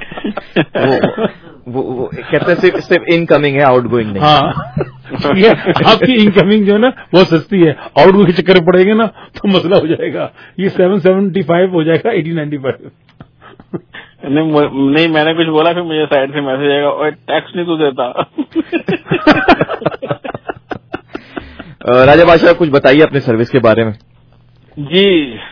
وہ کہتے ہیں صرف انکمنگ ہے، آؤٹ گوئنگ نہیں. ہاں آپ کی انکمنگ جو ہے نا بہت سستی ہے، آؤٹ گوئنگ کے چکر پڑے گے نا تو مسئلہ ہو جائے گا. یہ 775 ہو جائے گا 1895. نہیں میں نے کچھ بولا پھر مجھے سائڈ سے میسج آئے گا اور ٹیکس نہیں تو دیتا. راجہ بادشاہ کچھ بتائیے اپنے سروس کے بارے میں. جی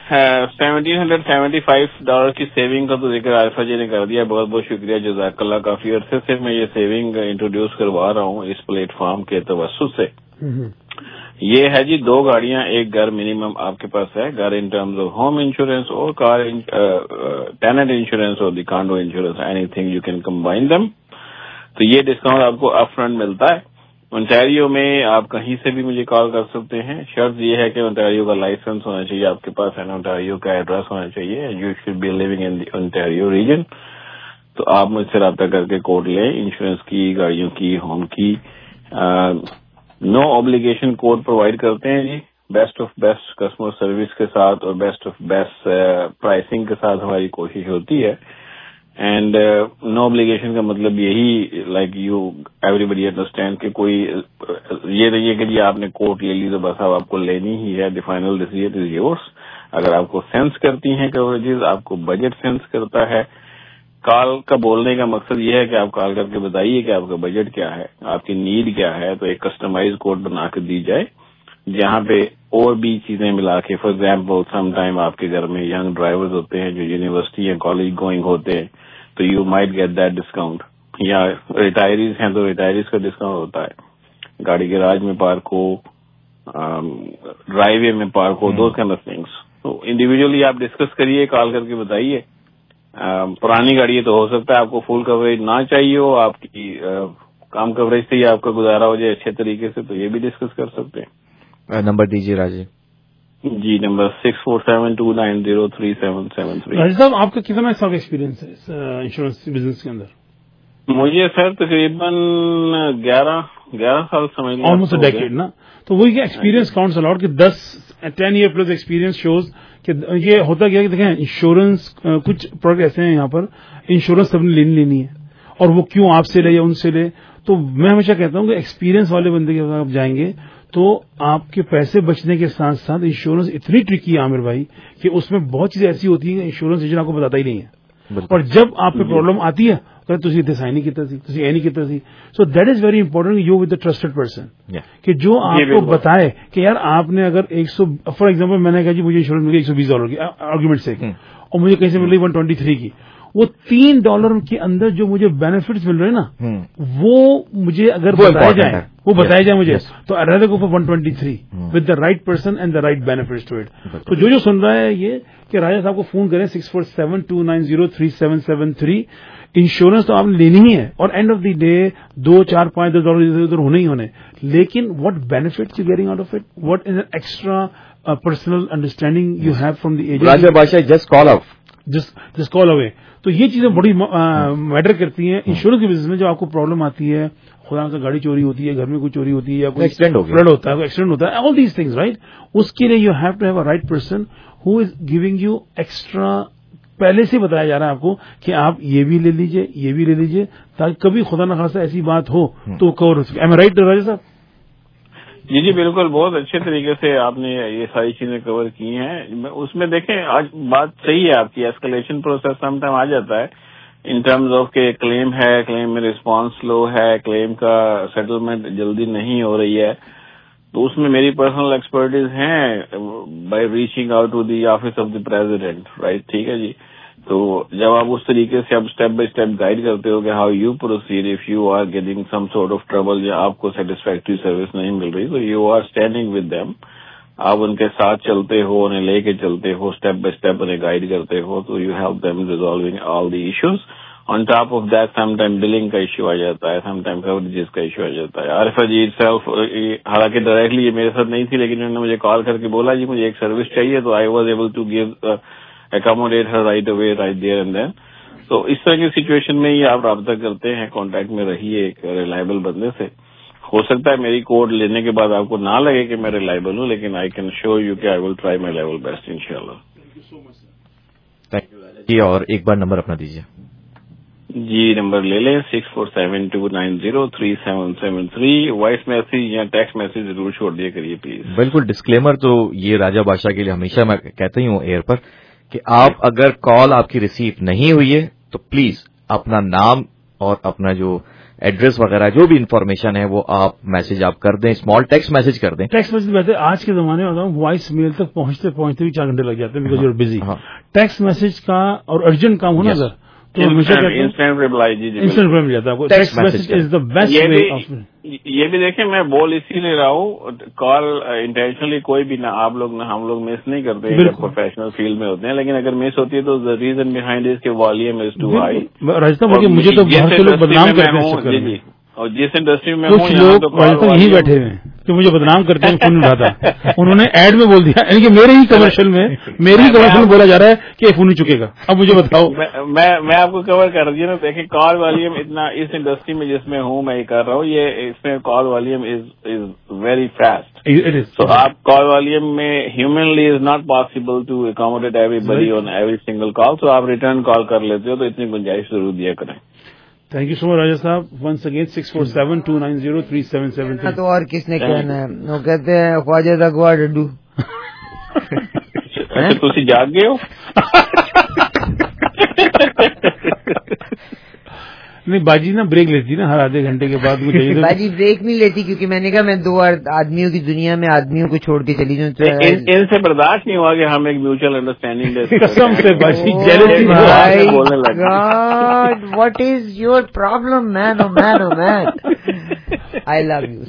$1,775 کی سیونگ کا تو ذکر عارفہ جی نے کر دیا. بہت بہت شکریہ، جزاک اللہ. کافی عرصے سے میں یہ سیونگ انٹروڈیوس کروا رہا ہوں اس پلیٹ فارم کے توسط سے. یہ ہے جی 2 گاڑیاں ایک گھر منیمم آپ کے پاس ہے. گھر in terms of home insurance اور کار ٹیننٹ انشورنس اور the condo insurance, anything you can combine them. تو یہ ڈسکاؤنٹ آپ کو اپ فرنٹ ملتا ہے. اونٹاریو میں آپ کہیں سے بھی مجھے کال کر سکتے ہیں. شرط یہ ہے کہ اونٹاریو کا لائسنس ہونا چاہیے آپ کے پاس، اینڈ اونٹاریو کا ایڈریس ہونا چاہیے. You should be living in the Ontario region. تو آپ مجھ سے رابطہ کر کے کوڈ لیں، انشورنس کی، گاڑیوں کی، ہوم کی. نو اوبلیگیشن کوڈ پرووائڈ کرتے ہیں جی. Best of best customer service کے ساتھ اور بیسٹ آف بیسٹ پرائسنگ کے ساتھ ہماری کوشش ہوتی ہے. اینڈ نو اوبلیگیشن کا مطلب یہی like you everybody understand کہ کوئی یہ نہیں ہے کہ جی آپ نے کوٹ لے لی تو بس اب آپ کو لینی ہی ہے. The final decision is yours. اگر آپ کو سینس کرتی ہیں کوریجز، آپ کو بجٹ سینس کرتا ہے. کال کا بولنے کا مقصد یہ ہے کہ آپ کال کر کے بتائیے کہ آپ کا بجٹ کیا ہے، آپ کی نیڈ کیا ہے، تو ایک کسٹمائز کوڈ بنا کے دی جائے جہاں پہ اور بھی چیزیں ملا کے. فار ایگزامپل سم ٹائم آپ کے گھر میں ینگ ڈرائیورز ہوتے ہیں جو یونیورسٹی یا کالج گوئنگ ہوتے ہیں، تو you might get that discount. یا ریٹائریز ہیں تو ریٹائریز کا ڈسکاؤنٹ ہوتا ہے. گاڑی گیراج میں پارک ہو، ڈرائیو وے میں پارک ہو، دوز کائنڈ آف تھنگس. تو انڈیویجلی آپ ڈسکس کریے، کال کر کے بتائیے. پرانی گاڑی ہے تو ہو سکتا ہے آپ کو فل کوریج نہ چاہیے ہو، آپ کی کام کوریج سے ہی آپ کا گزارا ہو جائے اچھے طریقے سے، تو یہ بھی ڈسکس کر سکتے ہیں. نمبر دیجیے راجی. جی نمبر 6472903773. راجی صاحب آپ کا کتنا سال کا ایکسپیرینس ہے انشورنس بزنس کے اندر؟ مجھے سر تقریباً 11 سال سمجھ لیں، آلموسٹ ڈیکیڈ نا. تو وہی کیا ایکسپیرینس کاؤنٹس الاؤڈ کہ 10 ایئر پلس ایکسپیرینس شوز کہ یہ ہوتا کیا کہ دیکھیں انشورنس کچھ پروڈکٹ ایسے ہیں یہاں پر انشورنس سب نے لینی ہے اور وہ کیوں آپ سے لے یا ان سے لے. تو میں ہمیشہ کہتا ہوں کہ ایکسپیرینس والے بندے کے پاس آپ جائیں گے تو آپ کے پیسے بچنے کے ساتھ ساتھ انشورنس اتنی ٹرکی ہے عامر بھائی کہ اس میں بہت چیزیں ایسی ہوتی ہیں کہ انشورنس ایجنٹ آپ کو بتاتا ہی نہیں ہے. اور جب آپ پہ پرابلم آتی ہے کہ تسی اتنے سائن نہیں کیتا سی, تسی اے نہیں کیتا سی. So that is very important you with the trusted person کہ جو آپ کو بتائے کہ یار آپ نے اگر 100 فار ایگزامپل میں نے کہا جی مجھے انشورنس مل گئی $120 کی آرگومنٹ سے, اور مجھے کہیں سے مل گئی $123 کی, وہ $3 کے اندر جو مجھے بینیفٹس مل رہے ہیں نا وہ مجھے اگر بتایا جائے مجھے تو I rather go for 123 with the right person and the right benefits to it. تو جو سن رہا ہے یہ کہ راجہ صاحب کو فون کریں 647-290-3773. انشورنس تو آپ نے لینی ہی ہے اور اینڈ آف دی ڈے $2, $4, $5, $10 ادھر ہونے ہی ہونے, لیکن what benefits you getting out of it, what is an extra personal understanding you have from the agent. راجہ بادشاہ just call off. Just call away. تو یہ چیزیں بڑی میٹر کرتی ہیں انشورنس کے بزنس میں. جب آپ کو پرابلم آتی ہے, خدا سے گاڑی چوری ہوتی ہے, گھر میں کوئی چوری ہوتی ہے, یا کوئی فلڈ ہوتا ہے, کوئی ایکسیڈنٹ ہوتا ہے, آل دیز تھنگز رائٹ, اس کے لیے you have to have a right person who is giving you extra. پہلے سے بتایا جا رہا ہے آپ کو کہ آپ یہ بھی لے لیجئے, یہ بھی لے لیجئے, تاکہ کبھی خدا نخواستہ ایسی بات ہو تو کور ہو سکے. ایم رائٹ راجہ صاحب؟ جی بالکل, بہت اچھے طریقے سے آپ نے یہ ساری چیزیں کور کی ہیں. اس میں دیکھیں آج بات صحیح ہے آپ کی, ایسکلیشن پروسیس سم ٹائم آ جاتا ہے ان ٹرمز آف کہ کلیم ہے, کلیم میں رسپانس سلو ہے, کلیم کا سیٹلمنٹ جلدی نہیں ہو رہی ہے, تو اس میں میری پرسنل ایکسپرٹیز ہیں by reaching out to the office of the president, right, ٹھیک ہے جی. تو جب آپ اس طریقے سے آپ اسٹیپ بائی اسٹیپ گائیڈ کرتے ہو کہ how you proceed if you are getting some sort of trouble یا آپ کو سیٹسفیکٹری سروس نہیں مل رہی, تو you are standing with them, آپ ان کے ساتھ چلتے ہو, انہیں لے کے چلتے ہو, اسٹیپ بائی اسٹیپ انہیں گائیڈ کرتے ہو, تو you help them resolving all the issues. On top of that sometime billing کا ایشو آ جاتا ہے, سم ٹائم کوریجز کا ایشو آ جاتا ہے. عارفہ جی سیلف حالانکہ ڈائریکٹلی یہ میرے ساتھ نہیں تھی, لیکن انہوں نے مجھے کال کر کے بولا جی مجھے ایک سروس چاہیے, تو I was able to give accommodate her right away, right there and then. تو اس طرح کی سچویشن میں ہی آپ رابطہ کرتے ہیں, کانٹیکٹ میں رہیے ایک ریلائبل بندے سے. ہو سکتا ہے میری کوڈ لینے کے بعد آپ کو نہ لگے کہ میں ریلائبل ہوں, لیکن آئی کین شو یو کہ I will try my level best انشاءاللہ. جی اور ایک بار نمبر اپنا دیجیے. جی نمبر لے لیں 647-290-3773. وائس میسج یا ٹیکسٹ میسج ضرور چھوڑ دیا کریے پلیز. بالکل ڈسکلیمر تو یہ راجہ بادشاہ کے لیے ہمیشہ میں کہتا ہی ہوں ایئر پر کہ آپ اگر کال آپ کی ریسیو نہیں ہوئی ہے تو پلیز اپنا نام اور اپنا جو ایڈریس وغیرہ جو بھی انفارمیشن ہے وہ آپ میسج آپ کر دیں, اسمال ٹیکسٹ میسج کر دیں. ٹیکسٹ میسج ویسے آج کے زمانے میں وائس میل تک پہنچتے بھی 4 گھنٹے لگ جاتے ہیں because you are busy. Text message کا اور ارجنٹ کام ہونا سر تو انسٹنٹ ریپلائی مل جاتا ہے. Text message is the best way. یہ بھی دیکھیں میں بول اسی لیے رہا ہوں, کال انٹینشنلی کوئی بھی نہ آپ لوگ نہ ہم لوگ مس نہیں کرتے جب پروفیشنل فیلڈ میں ہوتے ہیں, لیکن اگر مس ہوتی ہے تو دا ریزن بہائنڈ از کہ والیوم از ٹو ہائی. مجھے تو باہر کے لوگ بدنام کرتے ہیں, اور جس انڈسٹری میں کچھ لوگ یہی بیٹھے ہوئے ہیں کہ مجھے بدنام کرتے ہیں, فون اٹھاتا. انہوں نے ایڈ میں بول دیا, یعنی کہ میرے ہی کمرشل میں بولا جا رہا ہے کہ یہ فون نہیں چکے گا. اب مجھے بتاؤ, میں آپ کو کور کر دیا نا. دیکھیں کال والیوم اتنا اس انڈسٹری میں جس میں ہوں میں یہ کر رہا ہوں, یہ اس میں call volume is very fast. تو آپ کال والیوم میں humanly is not possible to accommodate everybody on every single call, تو آپ ریٹرن کال کر لیتے ہو, تو اتنی گنجائش ضرور دیا کریں. Thank you so much Raja صاحب. Once again 647-290-3773. تو اور کس نے کہنا ہے, وہ کہتے ہیں خواجہ تکوا ڈڈو. اچھا تسی جاگ گئے ہو. نہیں باجی نا بریک لیتی نا ہر آدھے گھنٹے کے بعد. باجی بریک نہیں لیتی کیونکہ میں نے کہا میں 2 آدمیوں کی دنیا میں آدمیوں کو چھوڑ کے چلی جاؤں. ان سے برداشت نہیں ہوا کہ ہم ایک میوچل انڈرسٹینڈنگ قسم سے باجی بولنے لگا. What is your problem man, oh man, oh man. I love you.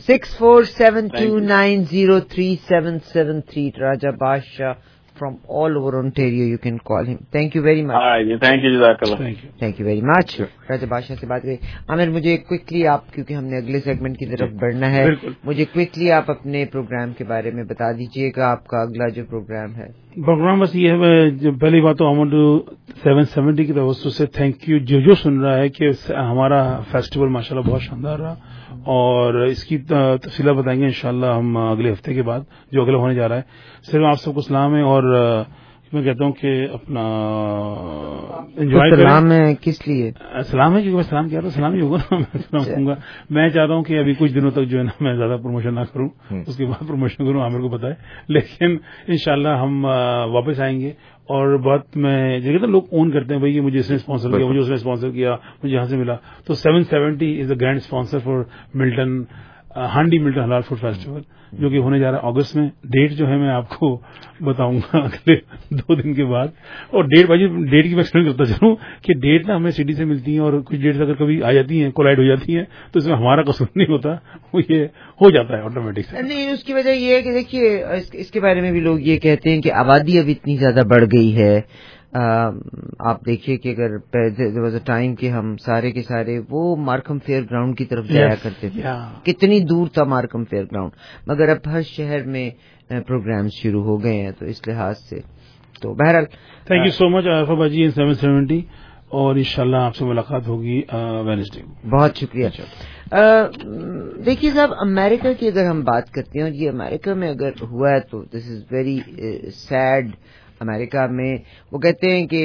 647-290-3773. Raja Basha from all over Ontario. You can call him. Thank you very much. All right. Thank you. Jazakallah. Thank you very much. Raja Basha سے بات کریں. عامر مجھے quickly آپ, کیونکہ ہم نے اگلے segment کی طرف بڑھنا ہے, مجھے کوئکلی آپ اپنے پروگرام کے بارے میں بتا دیجئے گا. آپ کا اگلا جو پروگرام ہے پروگرام بس یہ ہے. پہلی بات تو 770 کی طرف سے تھینک یو جو سن رہا ہے کہ ہمارا فیسٹیول ماشاءاللہ بہت شاندار رہا, اور اس کی تفصیلات بتائیں گے انشاءاللہ ہم اگلے ہفتے کے بعد جو اگلا ہونے جا رہا ہے. صرف آپ سب کو سلام ہے, اور میں کہتا ہوں کہ اپنا انجوائے کریں. سلام ہے کس لیے؟ سلام ہے کیونکہ میں سلام کیا رہا ہوں, سلام ہی ہوگا نا. میں سلام کہوں گا. میں چاہتا ہوں کہ ابھی کچھ دنوں تک جو ہے نا میں زیادہ پروموشن نہ کروں, اس کے بعد پروموشن کروں, عامر کو پتا ہے. لیکن انشاءاللہ ہم واپس آئیں گے. اور بہت میں جو کہتا لوگ اون کرتے ہیں بھائی یہ مجھے اس نے اسپانسر کیا, مجھے اس نے اسپانسر کیا, مجھے یہاں سے ملا. تو 770 is a grand sponsor for Milton ہانڈی ملٹن حلال فوڈ فیسٹیول, جو کہ ہونے جا رہا ہے اگست میں. ڈیٹ جو ہے میں آپ کو بتاؤں گا اگلے 2 دن کے بعد. اور ڈیٹ بھائی ڈیٹ کی میں ایکسپلین کرتا چلوں کہ ڈیٹ نا ہمیں سٹی سے ملتی ہیں, اور کچھ ڈیٹ اگر کبھی آ جاتی ہیں کولائڈ ہو جاتی ہیں تو اس میں ہمارا قصور نہیں ہوتا, وہ یہ ہو جاتا ہے آٹومیٹک. نہیں, اس کی وجہ یہ ہے کہ دیکھیے اس کے بارے میں بھی لوگ یہ کہتے ہیں کہ آبادی اب اتنی زیادہ بڑھ گئی ہے. آپ دیکھیے کہ اگر there was a time کہ ہم سارے کے سارے وہ مارکم فیئر گراؤنڈ کی طرف جایا کرتے تھے. کتنی دور تھا مارکم فیئر گراؤنڈ, مگر اب ہر شہر میں پروگرام شروع ہو گئے ہیں. تو اس لحاظ سے تو بہرحال thank you so much Arifa باجی ان 770, اور انشاءاللہ آپ سے ملاقات ہوگی وینسڈے. بہت شکریہ. دیکھیے صاحب, امریکہ کی اگر ہم بات کرتے ہیں, اور یہ امریکہ میں اگر ہوا ہے تو دس از ویری سیڈ. امریکہ میں وہ کہتے ہیں کہ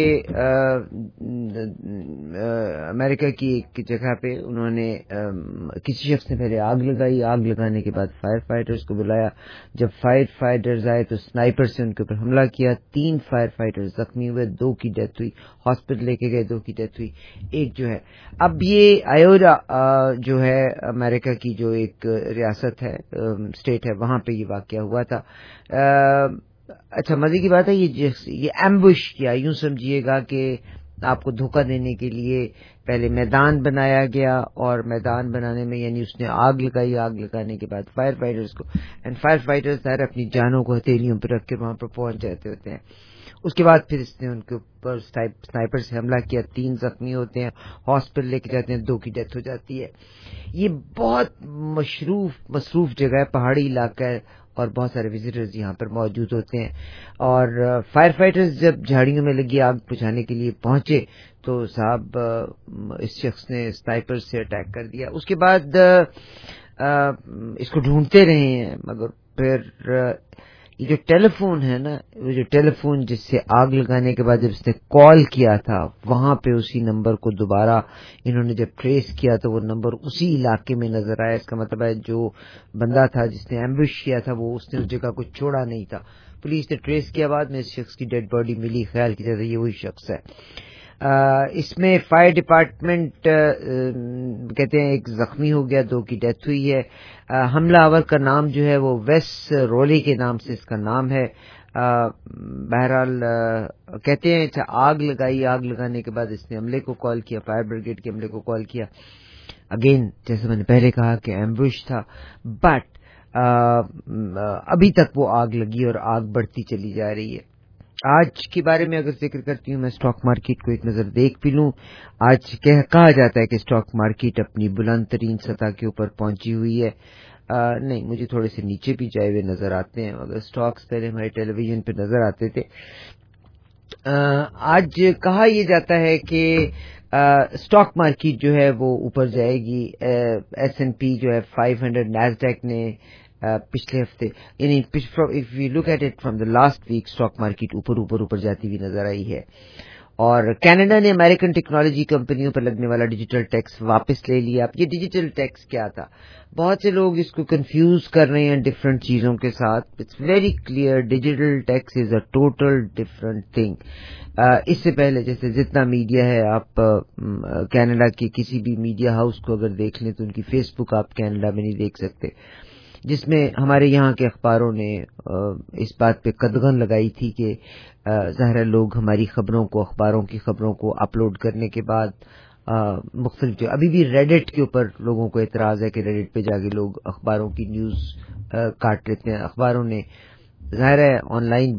امریکہ کی ایک جگہ پہ انہوں نے کسی شخص نے پہلے آگ لگائی, آگ لگانے کے بعد فائر فائٹرز کو بلایا. جب فائر فائٹرز آئے تو سنائپر سے ان کے اوپر حملہ کیا. 3 فائر فائٹرز زخمی ہوئے, 2 کی ڈیتھ ہوئی. ہاسپٹل لے کے گئے, 2 کی ڈیتھ ہوئی. ایک جو ہے اب یہ آیوڈا جو ہے امریکہ کی جو ایک ریاست ہے, اسٹیٹ ہے, وہاں پہ یہ واقعہ ہوا تھا. اچھا مزے کی بات ہے یہ ایمبوش کیا, یوں سمجھیے گا کہ آپ کو دھوکہ دینے کے لیے پہلے میدان بنایا گیا, اور میدان بنانے میں یعنی اس نے آگ لگائی. آگ لگانے کے بعد فائر فائٹرز کو, اینڈ فائر فائٹرز ظاہر اپنی جانوں کو ہتھیلیوں پہ رکھ کے وہاں پر پہنچ جاتے ہوتے ہیں. اس کے بعد پھر اس نے ان کے اوپر سنائپر سے حملہ کیا. 3 زخمی ہوتے ہیں, ہاسپٹل لے کے جاتے ہیں, 2 کی ڈیتھ ہو جاتی ہے. یہ بہت مصروف جگہ ہے, پہاڑی علاقہ ہے, اور بہت سارے وزٹرز یہاں پر موجود ہوتے ہیں. اور فائر فائٹرز جب جھاڑیوں میں لگی آگ بجھانے کے لیے پہنچے تو صاحب اس شخص نے سنائپر سے اٹیک کر دیا. اس کے بعد اس کو ڈھونڈتے رہے ہیں, مگر پھر یہ جو ٹیلی فون ہے نا, وہ جو ٹیلی فون جس سے آگ لگانے کے بعد جب اس نے کال کیا تھا, وہاں پہ اسی نمبر کو دوبارہ انہوں نے جب ٹریس کیا تو وہ نمبر اسی علاقے میں نظر آیا. اس کا مطلب ہے جو بندہ تھا جس نے ایمبوش کیا تھا وہ اس نے اس جگہ کو چھوڑا نہیں تھا. پولیس نے ٹریس کیا, بعد میں اس شخص کی ڈیڈ باڈی ملی, خیال کی جاتا ہے یہ وہی شخص ہے. اس میں فائر ڈپارٹمنٹ کہتے ہیں ایک زخمی ہو گیا, 2 کی ڈیتھ ہوئی ہے. حملہ آور کا نام جو ہے وہ ویس رولی کے نام سے اس کا نام ہے. بہرحال کہتے ہیں اچھا آگ لگائی, آگ لگانے کے بعد اس نے عملے کو کال کیا, فائر بریگیڈ کے عملے کو کال کیا. اگین جیسے میں نے پہلے کہا کہ ایمبوش تھا, بٹ ابھی تک وہ آگ لگی اور آگ بڑھتی چلی جا رہی ہے. آج کے بارے میں اگر ذکر کرتی ہوں میں, اسٹاک مارکیٹ کو ایک نظر دیکھ بھی لوں. آج کہا جاتا ہے کہ اسٹاک مارکیٹ اپنی بلند ترین سطح کے اوپر پہنچی ہوئی ہے. نہیں, مجھے تھوڑے سے نیچے بھی جائے ہوئے نظر آتے ہیں, مگر اسٹاکس پہلے ہمارے ٹیلی ویژن پہ نظر آتے تھے. آج کہا یہ جاتا ہے کہ اسٹاک مارکیٹ جو ہے وہ اوپر جائے گی. S&P جو ہے 500, نیسڈیک نے پچھلے ہفتے یعنی if we look at it from the last week stock market اوپر جاتی ہوئی نظر آئی ہے. اور کینیڈا نے امریکن ٹیکنالوجی کمپنیوں پر لگنے والا ڈیجیٹل ٹیکس واپس لے لیا. اب یہ ڈیجیٹل ٹیکس کیا تھا؟ بہت سے لوگ اس کو کنفیوز کر رہے ہیں ڈفرینٹ چیزوں کے ساتھ. It's very clear, digital tax is a total different thing. اس سے پہلے جیسے جتنا میڈیا ہے, آپ کینیڈا کے کسی بھی میڈیا ہاؤس کو اگر دیکھ لیں تو ان کی فیس بک آپ کینیڈا میں نہیں دیکھ سکتے, جس میں ہمارے یہاں کے اخباروں نے اس بات پہ قدغن لگائی تھی کہ ظاہر لوگ ہماری اخباروں کی خبروں کو اپلوڈ کرنے کے بعد مختلف ابھی بھی ریڈٹ کے اوپر لوگوں کو اعتراض ہے کہ ریڈٹ پہ جا کے لوگ اخباروں کی نیوز کاٹ لیتے ہیں. اخباروں نے ظاہر ہے آن لائن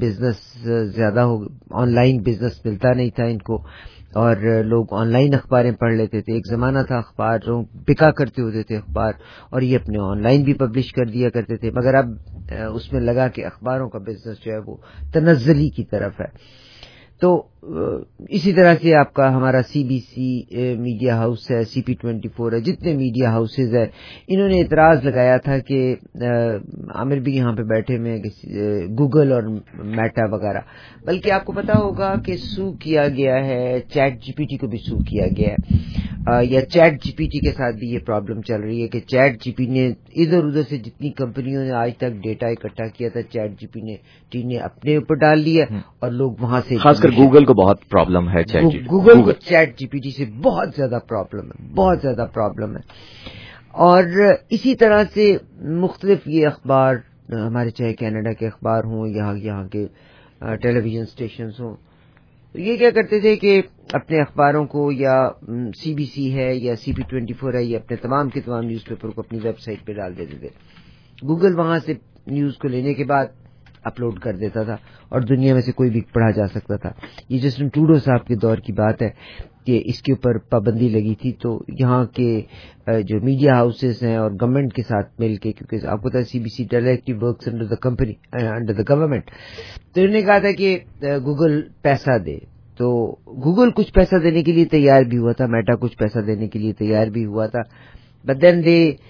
بزنس ملتا نہیں تھا ان کو, اور لوگ آن لائن اخباریں پڑھ لیتے تھے. ایک زمانہ تھا اخباروں بکا کرتے ہوتے تھے اخبار, اور یہ اپنے آن لائن بھی پبلش کر دیا کرتے تھے, مگر اب اس میں لگا کہ اخباروں کا بزنس جو ہے وہ تنزلی کی طرف ہے. تو اسی طرح سے آپ کا ہمارا CBC میڈیا ہاؤس ہے, CP24 ہے, جتنے میڈیا ہاؤسز ہے, انہوں نے اعتراض لگایا تھا کہ عامر بھی یہاں پہ بیٹھے میں گوگل اور میٹا وغیرہ, بلکہ آپ کو پتا ہوگا کہ سو کیا گیا ہے, چیٹ GPT کو بھی سو کیا گیا ہے, یا چیٹ GPT کے ساتھ بھی یہ پرابلم چل رہی ہے کہ چیٹ GPT نے ادھر ادھر سے جتنی کمپنیوں نے آج تک ڈیٹا اکٹھا کیا تھا چیٹ GPT نے اپنے اوپر ڈال لیا, اور لوگ وہاں سے, خاص کر گوگل کو بہت پرابلم ہے, گوگل کو چیٹ GPT سے بہت زیادہ پرابلم ہے, بہت زیادہ پرابلم ہے. اور اسی طرح سے مختلف یہ اخبار ہمارے, چاہے کینیڈا کے اخبار ہوں, یہاں کے ٹیلی ویژن اسٹیشنز ہوں, یہ کیا کرتے تھے کہ اپنے اخباروں کو, یا CBC ہے یا CP24 ہے, یہ اپنے تمام کے تمام نیوز پیپر کو اپنی ویب سائٹ پہ ڈال دیتے تھے. گوگل وہاں سے نیوز کو لینے کے بعد اپلوڈ کر دیتا تھا, اور دنیا میں سے کوئی بھی پڑھا جا سکتا تھا. یہ جسٹن ٹروڈو صاحب کے دور کی بات ہے کہ اس کے اوپر پابندی لگی تھی, تو یہاں کے جو میڈیا ہاؤسز ہیں اور گورنمنٹ کے ساتھ مل کے, کیونکہ آپ کو پتا ہے CBC directly works under the company, under the government, تو انہوں نے کہا تھا کہ گوگل پیسہ دے. تو گوگل کچھ پیسہ دینے کے لیے تیار بھی ہوا تھا, میٹا کچھ پیسہ دینے کے لیے تیار بھی ہوا تھا, but then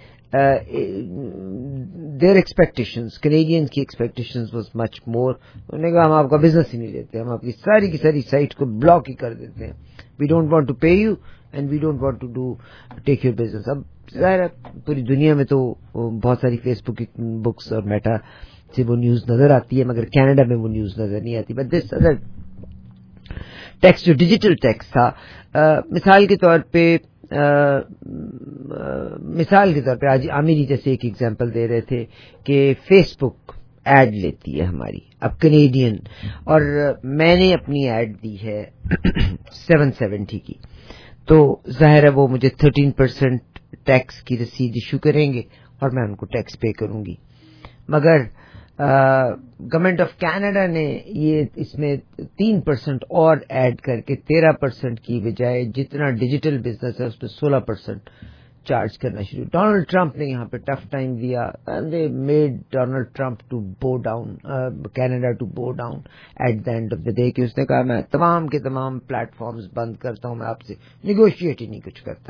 their expectations, Canadians کی expectations was much more. انہوں نے کہا ہم آپ کا بزنس ہی نہیں لیتے, ہم آپ کی ساری سائٹ کو بلاک ہی کر دیتے ہیں. We don't want to pay you and we don't want to take your business. اب ظاہر ہے پوری دنیا میں تو بہت ساری فیس بکس اور میٹا سے وہ نیوز نظر آتی ہے, مگر کینیڈا میں وہ نیوز نظر نہیں آتی. بٹ دس ادر ٹیکسٹ جو ڈیجیٹل ٹیکسٹ تھا, مثال کے طور پہ آج عامری جیسے ایک ایگزامپل دے رہے تھے کہ فیس بک ایڈ لیتی ہے ہماری اب کینیڈین, اور میں نے اپنی ایڈ دی ہے 770 کی, تو ظاہر ہے وہ مجھے 13% ٹیکس کی رسید ایشو کریں گے اور میں ان کو ٹیکس پے کروں گی. مگر گورنمنٹ آف کینیڈا نے یہ اس میں 3% اور ایڈ کر کے 13% کی بجائے جتنا ڈیجیٹل بزنس ہے اس پہ 16% چارج کرنا شروع. ڈونلڈ ٹرمپ نے یہاں پہ ٹف ٹائم دیا, they made Donald Trump to bow down, Canada to bow down at the end of the day, کہ اس نے کہا میں تمام کے تمام پلیٹ فارمز بند کرتا ہوں, میں آپ سے نیگوشیٹ ہی نہیں کچھ کرتا.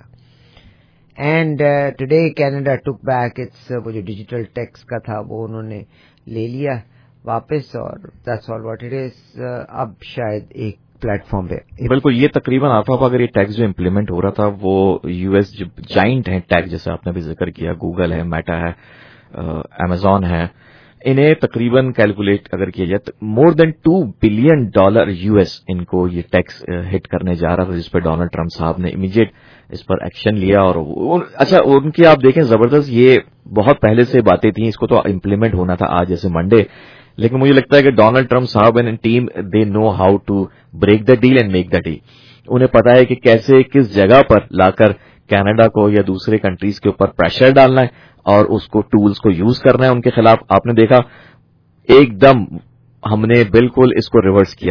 And today Canada took back its, وہ جو ڈیجیٹل ٹیکس کا تھا وہ انہوں نے لے لیا واپس, اور that's all what it is. اب شاید ایک پلیٹ فارم پہ بالکل یہ تقریباً آفا اگر یہ ٹیکس جو امپلیمنٹ ہو رہا تھا وہ US جو جائنٹ ہیں ٹیک, جیسے آپ نے بھی ذکر کیا, گوگل ہے, میٹا ہے, Amazon ہے, انہیں تقریباً کیلکولیٹ اگر کیا جائے مور دین $2 بلین US ان کو یہ ٹیکس ہٹ کرنے جا رہا تھا, جس پہ ڈونلڈ ٹرمپ صاحب نے امیڈیٹ اس پر ایکشن لیا. اور اچھا ان کی آپ دیکھیں زبردست, یہ بہت پہلے سے باتیں تھیں, اس کو تو امپلیمنٹ ہونا تھا آج جیسے منڈے, لیکن مجھے لگتا ہے کہ ڈونلڈ ٹرمپ صاحب and team they know how to break the deal and make the deal. انہیں پتا ہے کہ کیسے کس جگہ پر لا کر کینیڈا کو یا دوسرے کنٹریز کے اوپر پریشر ڈالنا ہے اور اس کو ٹولز کو یوز کرنا ہے ان کے خلاف. آپ نے دیکھا ایک دم ہم نے بالکل اس کو ریورس کیا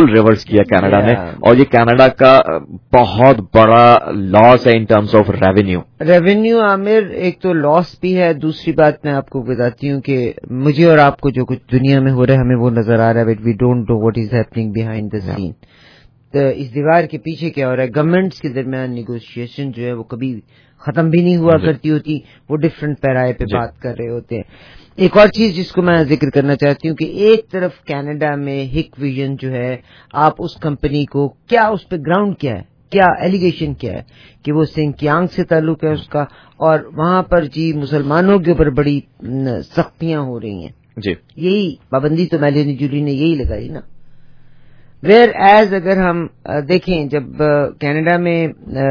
کینیڈا نے, اور یہ کینیڈا کا بہت بڑا لاس ہے in terms of revenue. Aamir ایک تو لاس بھی ہے, دوسری بات میں آپ کو بتاتی ہوں کہ مجھے اور آپ کو جو کچھ دنیا میں ہو رہا ہے ہمیں وہ نظر آ رہا ہے, but we don't know what is happening behind the scene. تو اس دیوار کے پیچھے کیا ہو رہا ہے, گورنمنٹس کے درمیان نیگوشیشن جو ہے وہ کبھی ختم بھی نہیں ہوا کرتی ہوتی, وہ ڈفرنٹ پیرائے پہ بات کر رہے ہوتے ہیں. ایک اور چیز جس کو میں ذکر کرنا چاہتی ہوں کہ ایک طرف کینیڈا میں ہک ویژن جو ہے, آپ اس کمپنی کو کیا اس پہ گراؤنڈ کیا ہے, کیا ایلیگیشن کیا ہے کہ وہ سنکیانگ سے تعلق ہے اس کا, اور وہاں پر جی مسلمانوں کے اوپر بڑی سختیاں ہو رہی ہیں. جی یہی پابندی تو میلینی جولی نے یہی لگائی نا. ویئر ایز اگر ہم دیکھیں جب کینیڈا میں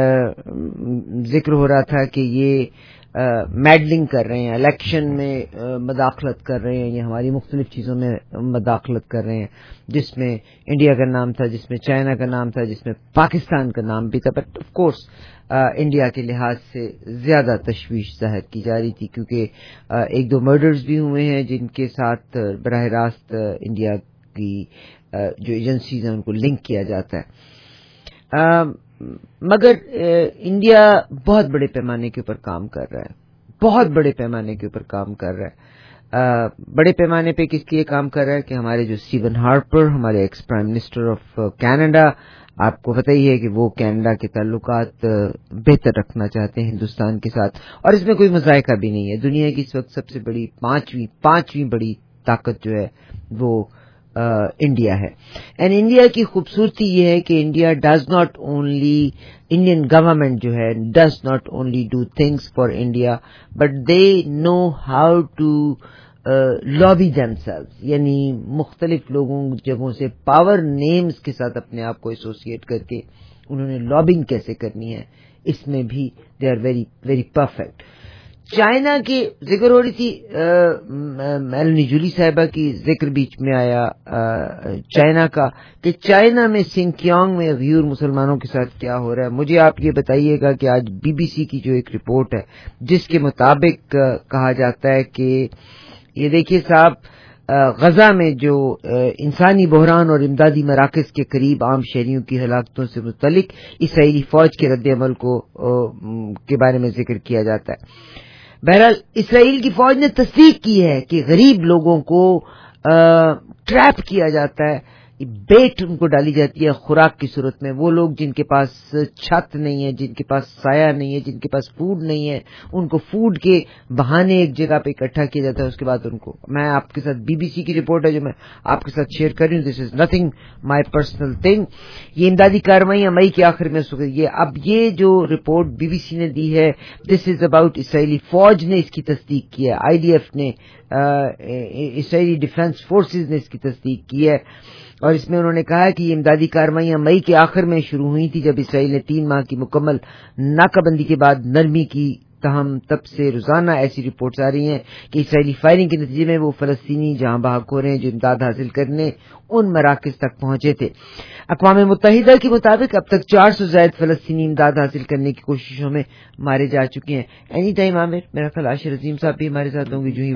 ذکر ہو رہا تھا کہ یہ میڈلنگ کر رہے ہیں, الیکشن میں مداخلت کر رہے ہیں, یہ ہماری مختلف چیزوں میں مداخلت کر رہے ہیں, جس میں انڈیا کا نام تھا, جس میں چائنا کا نام تھا, جس میں پاکستان کا نام بھی تھا, بٹ آف کورس انڈیا کے لحاظ سے زیادہ تشویش ظاہر کی جا رہی تھی, کیونکہ ایک دو مرڈرز بھی ہوئے ہیں جن کے ساتھ براہ راست انڈیا کی جو ایجنسیز ہیں ان کو لنک کیا جاتا ہے. مگر انڈیا بہت بڑے پیمانے کے اوپر کام کر رہا ہے, بہت بڑے پیمانے کے اوپر کام کر رہا ہے. بڑے پیمانے پہ کس لیے کام کر رہا ہے کہ ہمارے جو اسٹیون ہارپر ہمارے ex prime minister of Canada, آپ کو پتہ ہی ہے کہ وہ کینیڈا کے تعلقات بہتر رکھنا چاہتے ہیں ہندوستان کے ساتھ، اور اس میں کوئی مذائقہ بھی نہیں ہے. دنیا کی اس وقت سب سے بڑی پانچویں بڑی طاقت جو ہے وہ انڈیا ہے. اینڈ انڈیا کی خوبصورتی یہ ہے کہ India does not only, Indian government جو ہے does not only do things for India but they know how to lobby themselves, یعنی مختلف لوگوں جگہوں سے پاور نیمز کے ساتھ اپنے آپ کو ایسوسیٹ کر کے انہوں نے لابنگ کیسے کرنی ہے اس میں بھی they are very very perfect. China کی ذکر ہو رہی تھی، میلنی جولی صاحبہ کی ذکر بیچ میں آیا چائنا کا کہ چائنا میں سنکیانگ میں غیور مسلمانوں کے ساتھ کیا ہو رہا ہے. مجھے آپ یہ بتائیے گا کہ آج بی بی سی کی جو ایک رپورٹ ہے جس کے مطابق کہا جاتا ہے کہ یہ دیکھیے صاحب، غزہ میں جو انسانی بحران اور امدادی مراکز کے قریب عام شہریوں کی ہلاکتوں سے متعلق اسرائیلی فوج کے رد عمل کے بارے میں ذکر کیا جاتا ہے. بہرحال اسرائیل کی فوج نے تصدیق کی ہے کہ غریب لوگوں کو ٹریپ کیا جاتا ہے، بیٹ ان کو ڈالی جاتی ہے خوراک کی صورت میں. وہ لوگ جن کے پاس چھت نہیں ہے، جن کے پاس سایہ نہیں ہے، جن کے پاس فوڈ نہیں ہے، ان کو فوڈ کے بہانے ایک جگہ پہ اکٹھا کیا جاتا ہے. اس کے بعد ان کو، میں آپ کے ساتھ بی بی سی کی رپورٹ ہے جو میں آپ کے ساتھ شیئر کر رہی ہوں، this is nothing my personal thing. یہ امدادی کارروائیاں مئی کے آخر میں یہ جو رپورٹ بی بی سی نے دی ہے دس از اباؤٹ اسرائیلی فوج نے اس کی تصدیق کی ہے، آئی ڈی ایف نے، اسرائیلی ڈیفنس فورسز نے اس کی تصدیق کی ہے. اور اس میں انہوں نے کہا کہ یہ امدادی کارروائیاں مئی کے آخر میں شروع ہوئی تھی جب اسرائیل نے 3 ماہ کی مکمل ناکہ بندی کے بعد نرمی کی. تاہم تب سے روزانہ ایسی رپورٹس آ رہی ہیں کہ اسرائیلی فائرنگ کے نتیجے میں وہ فلسطینی جہاں بحق ہو رہے ہیں جو امداد حاصل کرنے ان مراکز تک پہنچے تھے. اقوام متحدہ کے مطابق اب تک 400 زائد فلسطینی امداد حاصل کرنے کی کوششوں میں مارے جا چکے ہیں. اینی ٹائم عامر، میرا خیال عاشر عظیم صاحب بھی ہمارے ساتھ ہوں گے جو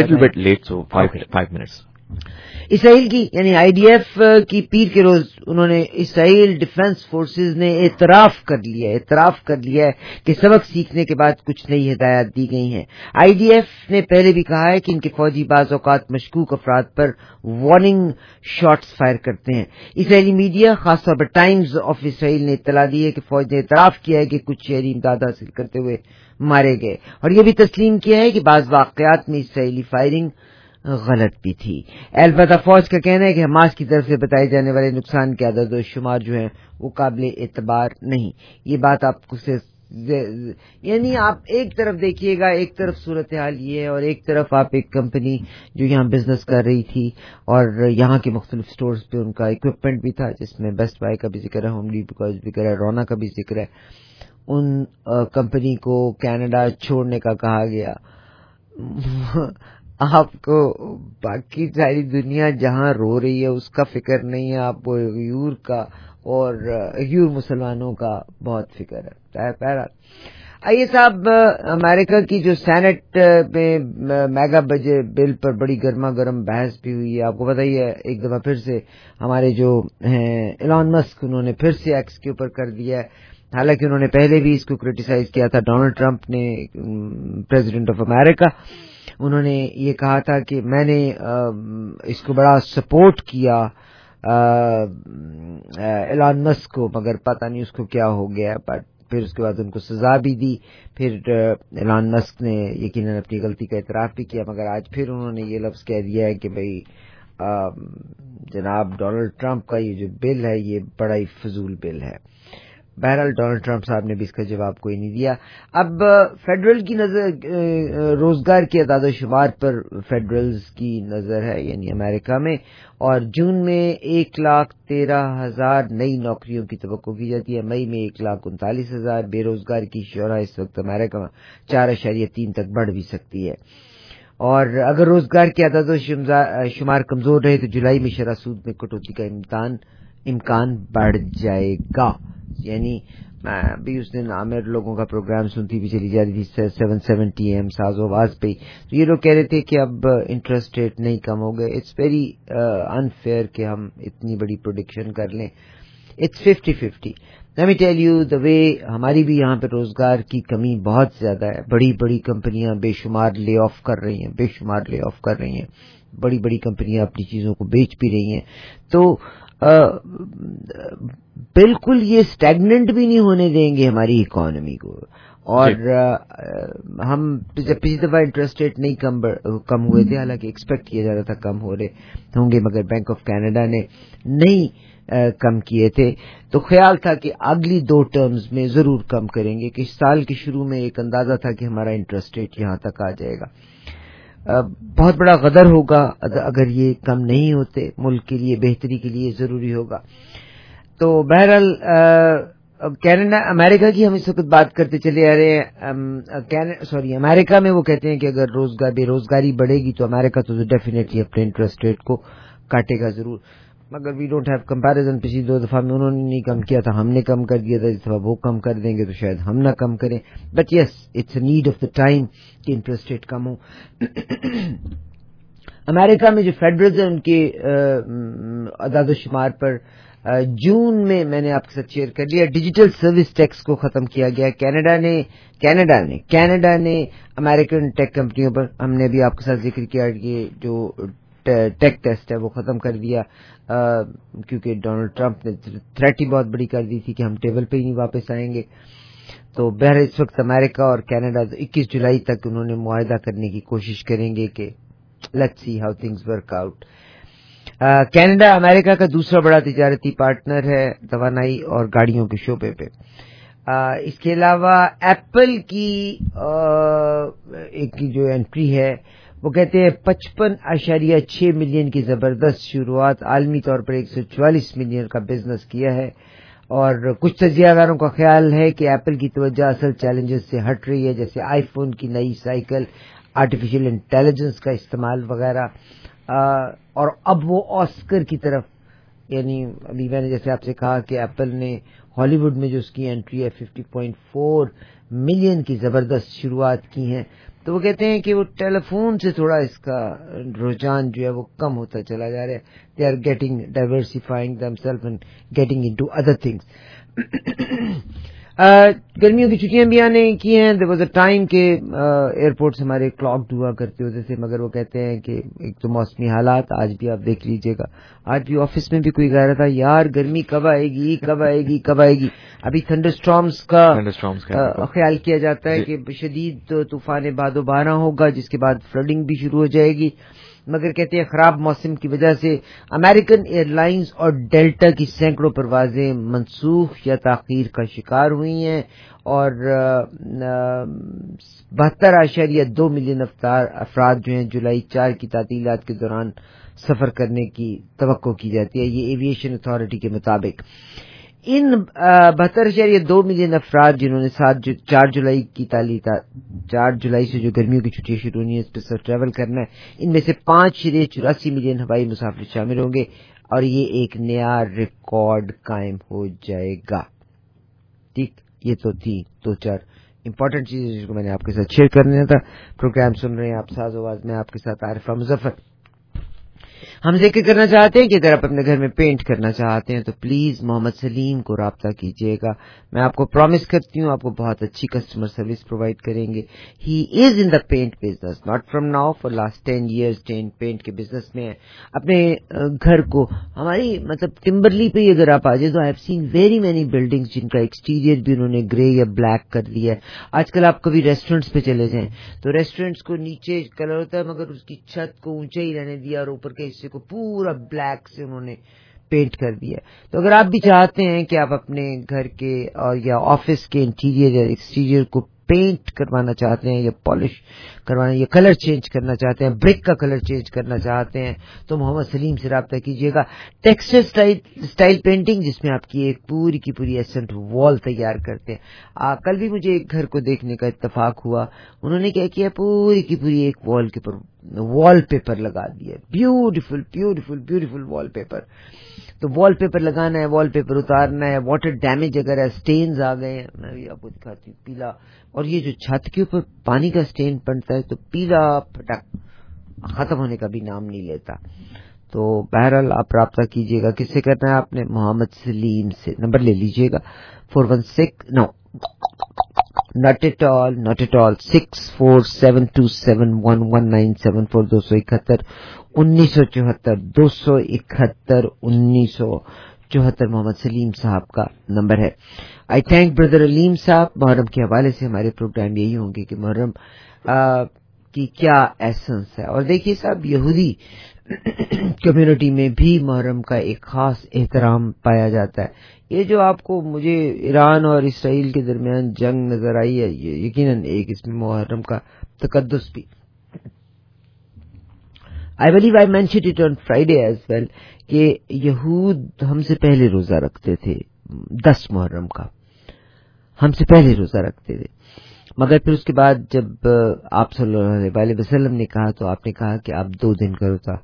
ہی اسرائیل کی یعنی آئی ڈی ایف کی پیر کے روز انہوں نے اسرائیل ڈیفنس فورسز نے اعتراف کر لیا ہے کہ سبق سیکھنے کے بعد کچھ نئی ہدایات دی گئی ہیں. آئی ڈی ایف نے پہلے بھی کہا ہے کہ ان کے فوجی بعض اوقات مشکوک افراد پر وارننگ شاٹس فائر کرتے ہیں. اسرائیلی میڈیا خاص طور پر ٹائمز آف اسرائیل نے اطلاع دی ہے کہ فوج نے اعتراف کیا ہے کہ کچھ شہری امداد حاصل کرتے ہوئے مارے گئے، اور یہ بھی تسلیم کیا ہے کہ بعض واقعات میں اسرائیلی فائرنگ غلط بھی تھی. البتہ فوج کا کہنا ہے کہ حماس کی طرف سے بتائے جانے والے نقصان کے عدد و شمار جو ہیں وہ قابل اعتبار نہیں. یہ بات آپ کو یعنی آپ ایک طرف دیکھیے گا، ایک طرف صورتحال یہ ہے اور ایک طرف آپ ایک کمپنی جو یہاں بزنس کر رہی تھی اور یہاں کے مختلف سٹورز پہ ان کا اکوپمنٹ بھی تھا جس میں بیسٹ بائی کا بھی ذکر ہے، ہوم ڈیپو کا بھی ذکر ہے، رونا کا بھی ذکر ہے. ان کمپنی کو کینیڈا چھوڑنے کا کہا گیا. آپ کو باقی ساری دنیا جہاں رو رہی ہے اس کا فکر نہیں ہے، آپ کو غیور کا اور غیور مسلمانوں کا بہت فکر ہے. آئیے صاحب، امریکہ کی جو سینٹ میں میگا بجٹ بل پر بڑی گرما گرم بحث بھی ہوئی ہے. آپ کو پتہ ہی ہے ایک دفعہ پھر سے ہمارے جو ہیں ایلان مسک انہوں نے پھر سے ایکس کے اوپر کر دیا ہے، حالانکہ انہوں نے پہلے بھی اس کو کرٹیسائز کیا تھا. ڈونلڈ ٹرمپ نے، پریزیڈنٹ آف امریکہ، انہوں نے یہ کہا تھا کہ میں نے اس کو بڑا سپورٹ کیا ایلان مسک کو، مگر پتہ نہیں اس کو کیا ہو گیا. بٹ پھر اس کے بعد ان کو سزا بھی دی. پھر ایلان مسک نے یقیناً اپنی غلطی کا اعتراف بھی کیا، مگر آج پھر انہوں نے یہ لفظ کہہ دیا ہے کہ بھئی جناب ڈونلڈ ٹرمپ کا یہ جو بل ہے یہ بڑا ہی فضول بل ہے. بہرحال ڈونلڈ ٹرمپ صاحب نے بھی اس کا جواب کوئی نہیں دیا. اب فیڈرل کی نظر روزگار کے اعداد و شمار پر فیڈرلز کی نظر ہے یعنی امریکہ میں، اور جون میں 1,13,000 نئی نوکریوں کی توقع کی جاتی ہے. مئی میں 1,39,000. بے روزگار کی شرح اس وقت امریکہ میں 4.3 تک بڑھ بھی سکتی ہے. اور اگر روزگار کے اعداد و شمار کمزور رہے تو جولائی میں شرح سود میں کٹوتی کا امکان بڑھ جائے گا. یعنی میں بھی اس دن عامر لوگوں کا پروگرام سنتی بھی چلی جا رہی تھی 770 AM ساز و آواز پہ، تو یہ لوگ کہہ رہے تھے کہ اب انٹرسٹ ریٹ نہیں کم ہو گئے. اٹس ویری انفیئر کہ ہم اتنی بڑی پروڈکشن کر لیں. It's 50-50. Let me tell you the way ہماری بھی یہاں پہ روزگار کی کمی بہت زیادہ ہے. بڑی بڑی کمپنیاں بے شمار لے آف کر رہی ہیں, بڑی بڑی کمپنیاں اپنی چیزوں کو بیچ بھی رہی ہیں. تو بالکل یہ اسٹیگننٹ بھی نہیں ہونے دیں گے ہماری اکانومی کو. اور ہم جب پچھلی دفعہ انٹرسٹ ریٹ نہیں کم ہوئے تھے, حالانکہ ایکسپیکٹ کیا جا رہا تھا کم ہو رہے ہوں گے, مگر بینک آف کینیڈا نے نہیں کم کیے تھے, تو خیال تھا کہ اگلی 2 ٹرمز میں ضرور کم کریں گے. کہ سال کے شروع میں ایک اندازہ تھا کہ ہمارا انٹرسٹ ریٹ یہاں تک آ جائے گا. بہت بڑا غدر ہوگا اگر یہ کم نہیں ہوتے, ملک کے لیے بہتری کے لیے ضروری ہوگا. تو بہرحال کینیڈا امریکہ کی ہم اس وقت بات کرتے چلے آ رہے ہیں. امریکہ میں وہ کہتے ہیں کہ اگر بے روزگاری بڑھے گی تو امریکہ تو ڈیفینیٹلی اپنے انٹرسٹ ریٹ کو کاٹے گا ضرور. مگر وی ڈونٹ ہیو کمپیریزن. پچھلی 2 دفعہ میں انہوں نے نہیں کم کیا تھا, ہم نے کم کر دیا تھا. اس دفعہ وہ کم کر دیں گے تو شاید ہم نہ کم کریں. But yes, it's a need of the time کہ انٹرسٹ ریٹ کم ہو. امریکہ میں جو فیڈرلز ہیں ان کے اعداد و شمار پر جون میں نے آپ کے ساتھ شیئر کر لیا, ڈیجیٹل سروس ٹیکس کو ختم کیا گیا. کینیڈا نے امریکن ٹیک کمپنیوں پر, ہم نے بھی آپ کے ساتھ ذکر کیا کہ جو ٹیک ٹیسٹ ہے وہ ختم کر دیا, کیونکہ ڈونلڈ ٹرمپ نے تھریٹ ہی بہت بڑی کر دی تھی کہ ہم ٹیبل پہ ہی نہیں واپس آئیں گے. تو بہر اس وقت امریکہ اور کینیڈا 21 جولائی تک انہوں نے معاہدہ کرنے کی کوشش کریں گے کہ let's see how things work out. Canada امریکہ کا دوسرا بڑا تجارتی پارٹنر ہے توانائی اور گاڑیوں کے شعبے پہ. اس کے علاوہ ایپل کی ایک جو انٹری ہے وہ کہتے ہیں 55.6 ملین کی زبردست شروعات, عالمی طور پر 144 ملین کا بزنس کیا ہے. اور کچھ تجزیہ کاروں کا خیال ہے کہ ایپل کی توجہ اصل چیلنجز سے ہٹ رہی ہے, جیسے آئی فون کی نئی سائیکل, آرٹیفیشل انٹیلیجنس کا استعمال وغیرہ. اور اب وہ آسکر کی طرف, یعنی ابھی میں نے جیسے آپ سے کہا کہ ایپل نے ہالی ووڈ میں جو اس کی انٹری ہے 50.4 ملین کی زبردست شروعات کی ہیں, تو وہ کہتے ہیں کہ وہ ٹیلی فون سے تھوڑا اس کا رجحان جو ہے وہ کم ہوتا چلا جا رہا ہے. They are getting diversifying themselves and getting into other things. گرمیوں کی چھٹیاں بھی آنے کی ہیں. دیر واز اے ٹائم کہ ایئرپورٹس ہمارے کلاکڈ ہوا کرتے ہوتے تھے, مگر وہ کہتے ہیں کہ ایک تو موسمی حالات, آج بھی آپ دیکھ لیجئے گا, آج بھی آفس میں بھی کوئی کہہ رہا تھا یار گرمی کب آئے گی. ابھی تھنڈر سٹارمز کا خیال کیا جاتا ہے کہ شدید طوفان باد و بارہ ہوگا, جس کے بعد فلڈنگ بھی شروع ہو جائے گی. مگر کہتے ہیں خراب موسم کی وجہ سے امریکن ایئر لائنز اور ڈیلٹا کی سینکڑوں پروازیں منسوخ یا تاخیر کا شکار ہوئی ہیں, اور 72.2 ملین افراد جو ہیں جولائی 4 کی تعطیلات کے دوران سفر کرنے کی توقع کی جاتی ہے, یہ ایویشن اتھارٹی کے مطابق. ان 72.2 ملین افراد جنہوں نے 4 جولائی سے جو گرمیوں کی چھٹیاں شروع ہوئی ہیں اس پہ ٹریول کرنا ہے, ان میں سے 5.84 ملین ہوائی مسافر شامل ہوں گے, اور یہ ایک نیا ریکارڈ قائم ہو جائے گا. ٹھیک, یہ تو تھی 2-4 امپورٹنٹ چیزیں جس کو میں نے آپ کے ساتھ شیئر کرنا تھا. پروگرام سن رہے ہیں آپ ساز آواز میں, آپ کے ساتھ عارف مظفر. ہم ذکر کرنا چاہتے ہیں کہ اگر آپ اپنے گھر میں پینٹ کرنا چاہتے ہیں تو پلیز محمد سلیم کو رابطہ کیجیے گا. میں آپ کو پرامس کرتی ہوں آپ کو بہت اچھی کسٹمر سروس پرووائڈ کریں گے. He is in the paint business, not from now, for last 10 years paint کے بزنس میں ہے. اپنے گھر کو ہماری ٹمبرلی پہ اگر آپ آ جائیں تو I have seen very many buildings جن کا ایکسٹیریئر بھی انہوں نے گرے یا بلیک کر دیا ہے. آج کل آپ کبھی ریسٹورینٹس پہ چلے جائیں تو ریسٹورینٹس کو نیچے کلر ہوتا ہے, مگر اس کی چھت کو اونچا ہی رہنے دیا اور اوپر کے حصے کو پورا بلیک سے انہوں نے پینٹ کر دیا. تو اگر آپ بھی چاہتے ہیں کہ آپ اپنے گھر کے اور یا آفس کے انٹیریئر یا ایکسٹیریئر کو پینٹ کروانا چاہتے ہیں یا پالش کروانا یا کلر چینج کرنا چاہتے ہیں, برک کا کلر چینج کرنا چاہتے ہیں, تو محمد سلیم سے رابطہ کیجیے گا. ٹیکسچر اسٹائل پینٹنگ, جس میں آپ کی ایک پوری کی پوری ایسنٹ وال تیار کرتے ہیں. کل بھی مجھے ایک گھر کو دیکھنے کا اتفاق ہوا, انہوں نے کیا کیا, پوری کی پوری ایک وال کے پر وال پیپر لگا دیا, beautiful beautiful beautiful wallpaper. تو وال پیپر لگانا ہے, وال پیپر اتارنا ہے, واٹر ڈیمیج اگر ہے, سٹینز آ گئے ہیں, میں بھی آپ کو دکھاتی ہوں, پیلا, اور یہ جو چھت کے اوپر پانی کا سٹین پڑتا ہے تو پیلا پٹک ختم ہونے کا بھی نام نہیں لیتا. تو بہرحال آپ رابطہ کیجیے گا. کس سے کرنا ہے آپ نے؟ محمد سلیم سے. نمبر لے لیجیے گا 416 not at all 6472711974 271-1974 محمد سلیم صاحب کا نمبر ہے. آئی تھینک بردر علیم صاحب. محرم کے حوالے سے ہمارے پروگرام یہی ہوں گے کہ محرم کی کیا ایسنس ہے. اور دیکھیے صاحب, یہودی کمیونٹی میں بھی محرم کا ایک خاص احترام پایا جاتا ہے. یہ جو آپ کو مجھے ایران اور اسرائیل کے درمیان جنگ نظر آئی ہے, یہ یقیناً ایک اس میں محرم کا تقدس بھی. I believe I mentioned it on Friday as well کہ یہود ہم سے پہلے روزہ رکھتے تھے 10 محرم کا, ہم سے پہلے روزہ رکھتے تھے. مگر پھر اس کے بعد جب آپ صلی اللہ علیہ وسلم نے کہا تو آپ نے کہا کہ آپ 2 دن کا روزہ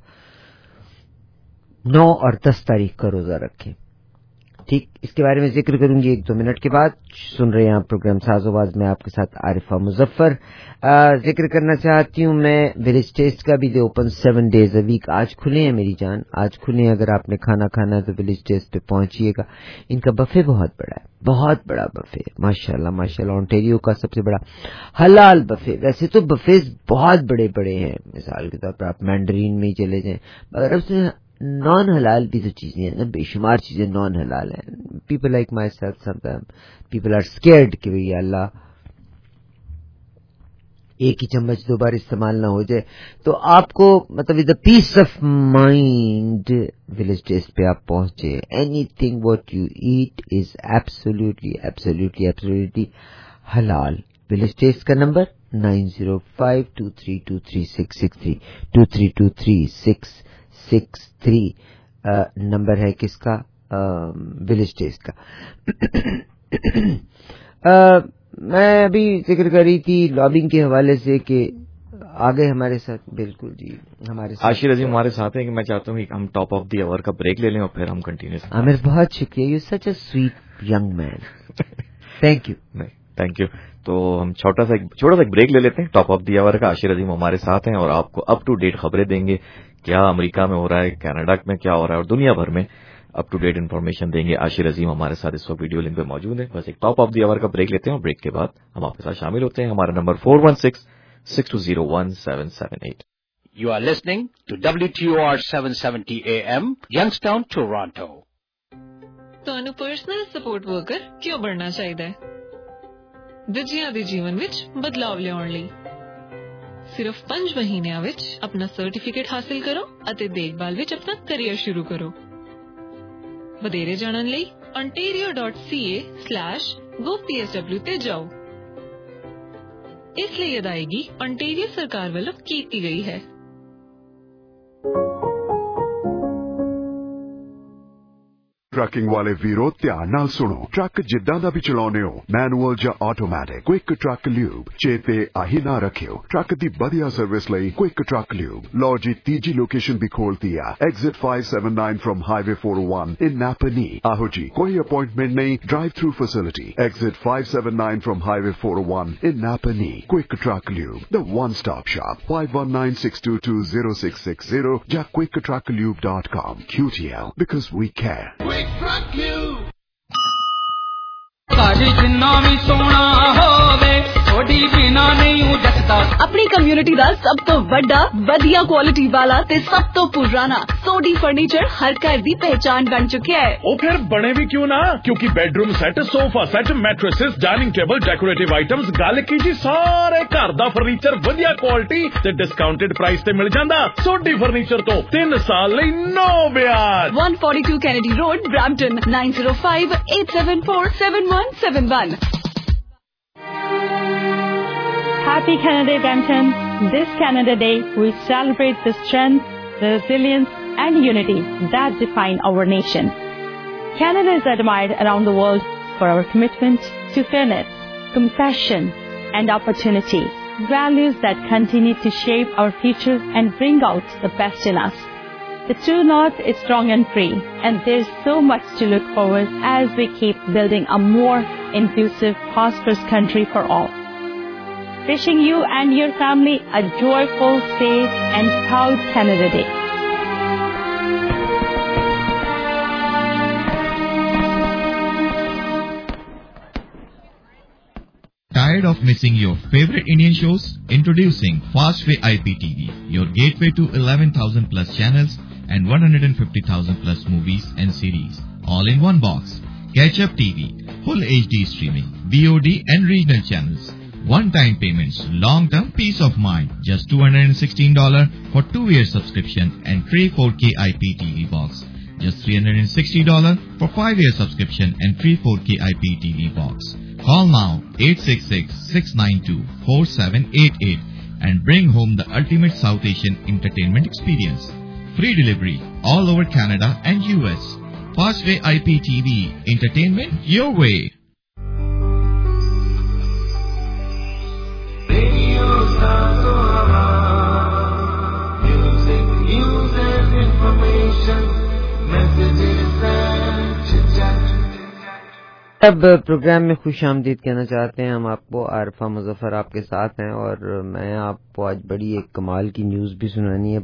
9 اور 10 تاریخ کا روزہ رکھیں. ٹھیک, اس کے بارے میں ذکر کروں گی 1-2 منٹ کے بعد. سن رہے ہیں آپ پروگرام ساز و باز میں آپ کے ساتھ عارفہ مظفر. ذکر کرنا چاہتی ہوں میں ولیج ٹیسٹ کا بھی. They open 7 days a week. آج کھلے ہیں میری جان, آج کھلے ہیں. اگر آپ نے کھانا کھانا ہے تو ولیج ٹیسٹ پہ پہنچیے گا. ان کا بفے بہت بڑا ہے, بہت بڑا بفے, ماشاءاللہ ماشاءاللہ. اونٹیریو کا سب سے بڑا حلال بفے. ویسے تو بفیز بہت بڑے بڑے ہیں, مثال کے طور پر آپ مینڈرین میں ہی چلے جائیں, مگر اب سے نان حلال بھی تو چیزیں ہیں نا, بے شمار چیزیں نان حلال ہیں. People like myself some time people are scared کہ بھئی اللہ ایک ہی چمچ 2 بار استعمال نہ ہو جائے. تو آپ کو مطلب with peace of mind village taste پہ آپ پہنچے. Anything what you eat is absolutely حلال. ولیج ٹیسٹ کا نمبر 9052323663 232363 نمبر ہے کس کا؟ ولیج ٹیسٹ کا. میں ابھی ذکر کر رہی تھی لابنگ کے حوالے سے کہ آگے ہمارے ساتھ بالکل جی ہمارے ساتھ عاشر عظیم ہمارے ساتھ ہیں کہ میں چاہتا ہوں کہ ہم ٹاپ آف دی آور کا بریک لے لیں اور پھر ہم کنٹینیو. عامر بہت شکریہ, you such a sweet young man. Thank you. Thank you. تو ہم چھوٹا سا ایک بریک لے لیتے ہیں ٹاپ آف دی آور کا. عاشر عظیم ہمارے ساتھ ہیں اور آپ کو اپ ٹو ڈیٹ خبریں دیں گے, کیا امریکہ میں ہو رہا ہے, کینیڈا میں کیا ہو رہا ہے اور دنیا بھر میں اپ ٹو ڈیٹ انفارمیشن دیں گے. عاشر عظیم ہمارے ساتھ اس وقت ویڈیو لنک پہ موجود ہیں. بس ایک ٹاپ آف دی آور کا بریک لیتے ہیں اور بریک کے بعد ہم آپ کے ساتھ شامل ہوتے ہیں. ہمارا number 416-620-1778. You are listening to WTOR 770 AM, Youngstown, Toronto. ਤੁਹਾਨੂੰ ਪਰਸਨਲ ਸਪੋਰਟ ਵਰਕਰ ਕਿਉਂ ਬਣਨਾ ਚਾਹੀਦਾ ਹੈ? ਦੂਜਿਆਂ ਦੇ ਜੀਵਨ ਵਿੱਚ ਬਦਲਾਵ ਲਿਆਉਣ ਲਈ ਸਿਰਫ 5 ਮਹੀਨਿਆਂ ਵਿੱਚ ਆਪਣਾ ਸਰਟੀਫਿਕੇਟ ਹਾਸਲ ਕਰੋ ਅਤੇ ਦੇਖਭਾਲ ਵਿੱਚ ਆਪਣਾ ਕੈਰੀਅਰ ਸ਼ੁਰੂ ਕਰੋ. ਵਧੇਰੇ ਜਾਣਨ ਲਈ ontario.ca/gopsw ਤੇ ਜਾਓ. ਇਸ ਲਈ ਅਦਾਇਗੀ ontario ਸਰਕਾਰ ਵੱਲੋਂ ਕੀਤੀ ਗਈ ਹੈ. ਟਰੱਕਿੰਗ ਵਾਲੇ ਵੀਰੋ ਧਿਆਨ ਨਾਲ ਸੁਣੋ. ਟਰੱਕ ਜਿੱਦਾਂ ਦਾ ਵੀ ਚਲਾਉਂਦੇ ਹੋ, ਮੈਨੂਅਲ ਜਾਂ ਆਟੋਮੈਟਿਕ, ਕੁਇਕ ਟਰੱਕ ਲਿਊਬ ਚੇਤੇ ਆਹੀ ਨਾ ਰੱਖਿਓ. ਟਰੱਕ ਦੀ ਵਧੀਆ ਸਰਵਿਸ ਲਈ ਕੁਇਕ ਟਰੱਕ ਲਿਊਬ. ਲਓ ਜੀ ਤੀਜੀ ਲੋਕੇਸ਼ਨ ਵੀ ਖੋਲਤੀ ਆ, exit 579 from highway 401 in Napanee. ਆਹੋ ਜੀ, ਕੋਈ ਅਪਾਇੰਟਮੈਂਟ ਨਹੀਂ, drive through facility. Exit 579 from highway 401 in Napanee. Quick Truck Lube, the one stop shop. 5196220660 ਜਾਂ quicktrucklube.com. QTL, because we care. اپنی کمیونٹی دا سب تو بڑا ودیا کوالٹی والا تے سب تو پرانا سوڈی فرنیچر ہر گھر دی پہچان بن چکیا ہے. او پھر بنے بھی کیوں نہ, کیونکہ bedroom set, sofa set, mattresses, dining table, decorative items, گل کی جی سارے گھر دا فرنیچر ودیا کوالٹی تے ڈسکاؤنٹڈ پرائس تے مل جاندا. سوڈی فرنیچر تو 3 سال لئی نو بیاج. 142 Kennedy road, Brampton. 9058747171. Happy Canada Day, Brampton. This Canada Day, we celebrate the strength, the resilience, and unity that define our nation. Canada is admired around the world for our commitment to fairness, compassion, and opportunity, values that continue to shape our future and bring out the best in us. The true north is strong and free, and there's so much to look forward as we keep building a more inclusive, prosperous country for all. Wishing you and your family a joyful, safe, and proud Canada Day. Tired of missing your favorite Indian shows? Introducing Fastway IPTV, your gateway to 11,000 plus channels and 150,000 plus movies and series, all in one box. Catch Up TV, full HD streaming, VOD and regional channels. One-time payments, long-term peace of mind. Just $216 for 2-year subscription and free 4K IPTV box. Just $360 for 5-year subscription and free 4K IPTV box. Call now 866-692-4788 and bring home the ultimate South Asian entertainment experience. Free delivery all over Canada and US. Fastway IPTV, entertainment your way. Music, news and information, messages and chit-chat. अब programme में खुश आमदीद कहना चाहते हैं हम आपको। आरफा मुजफ्फर आपके साथ हैं और मैं आपको आज बड़ी एक कमाल की न्यूज़ भी सुनानी है।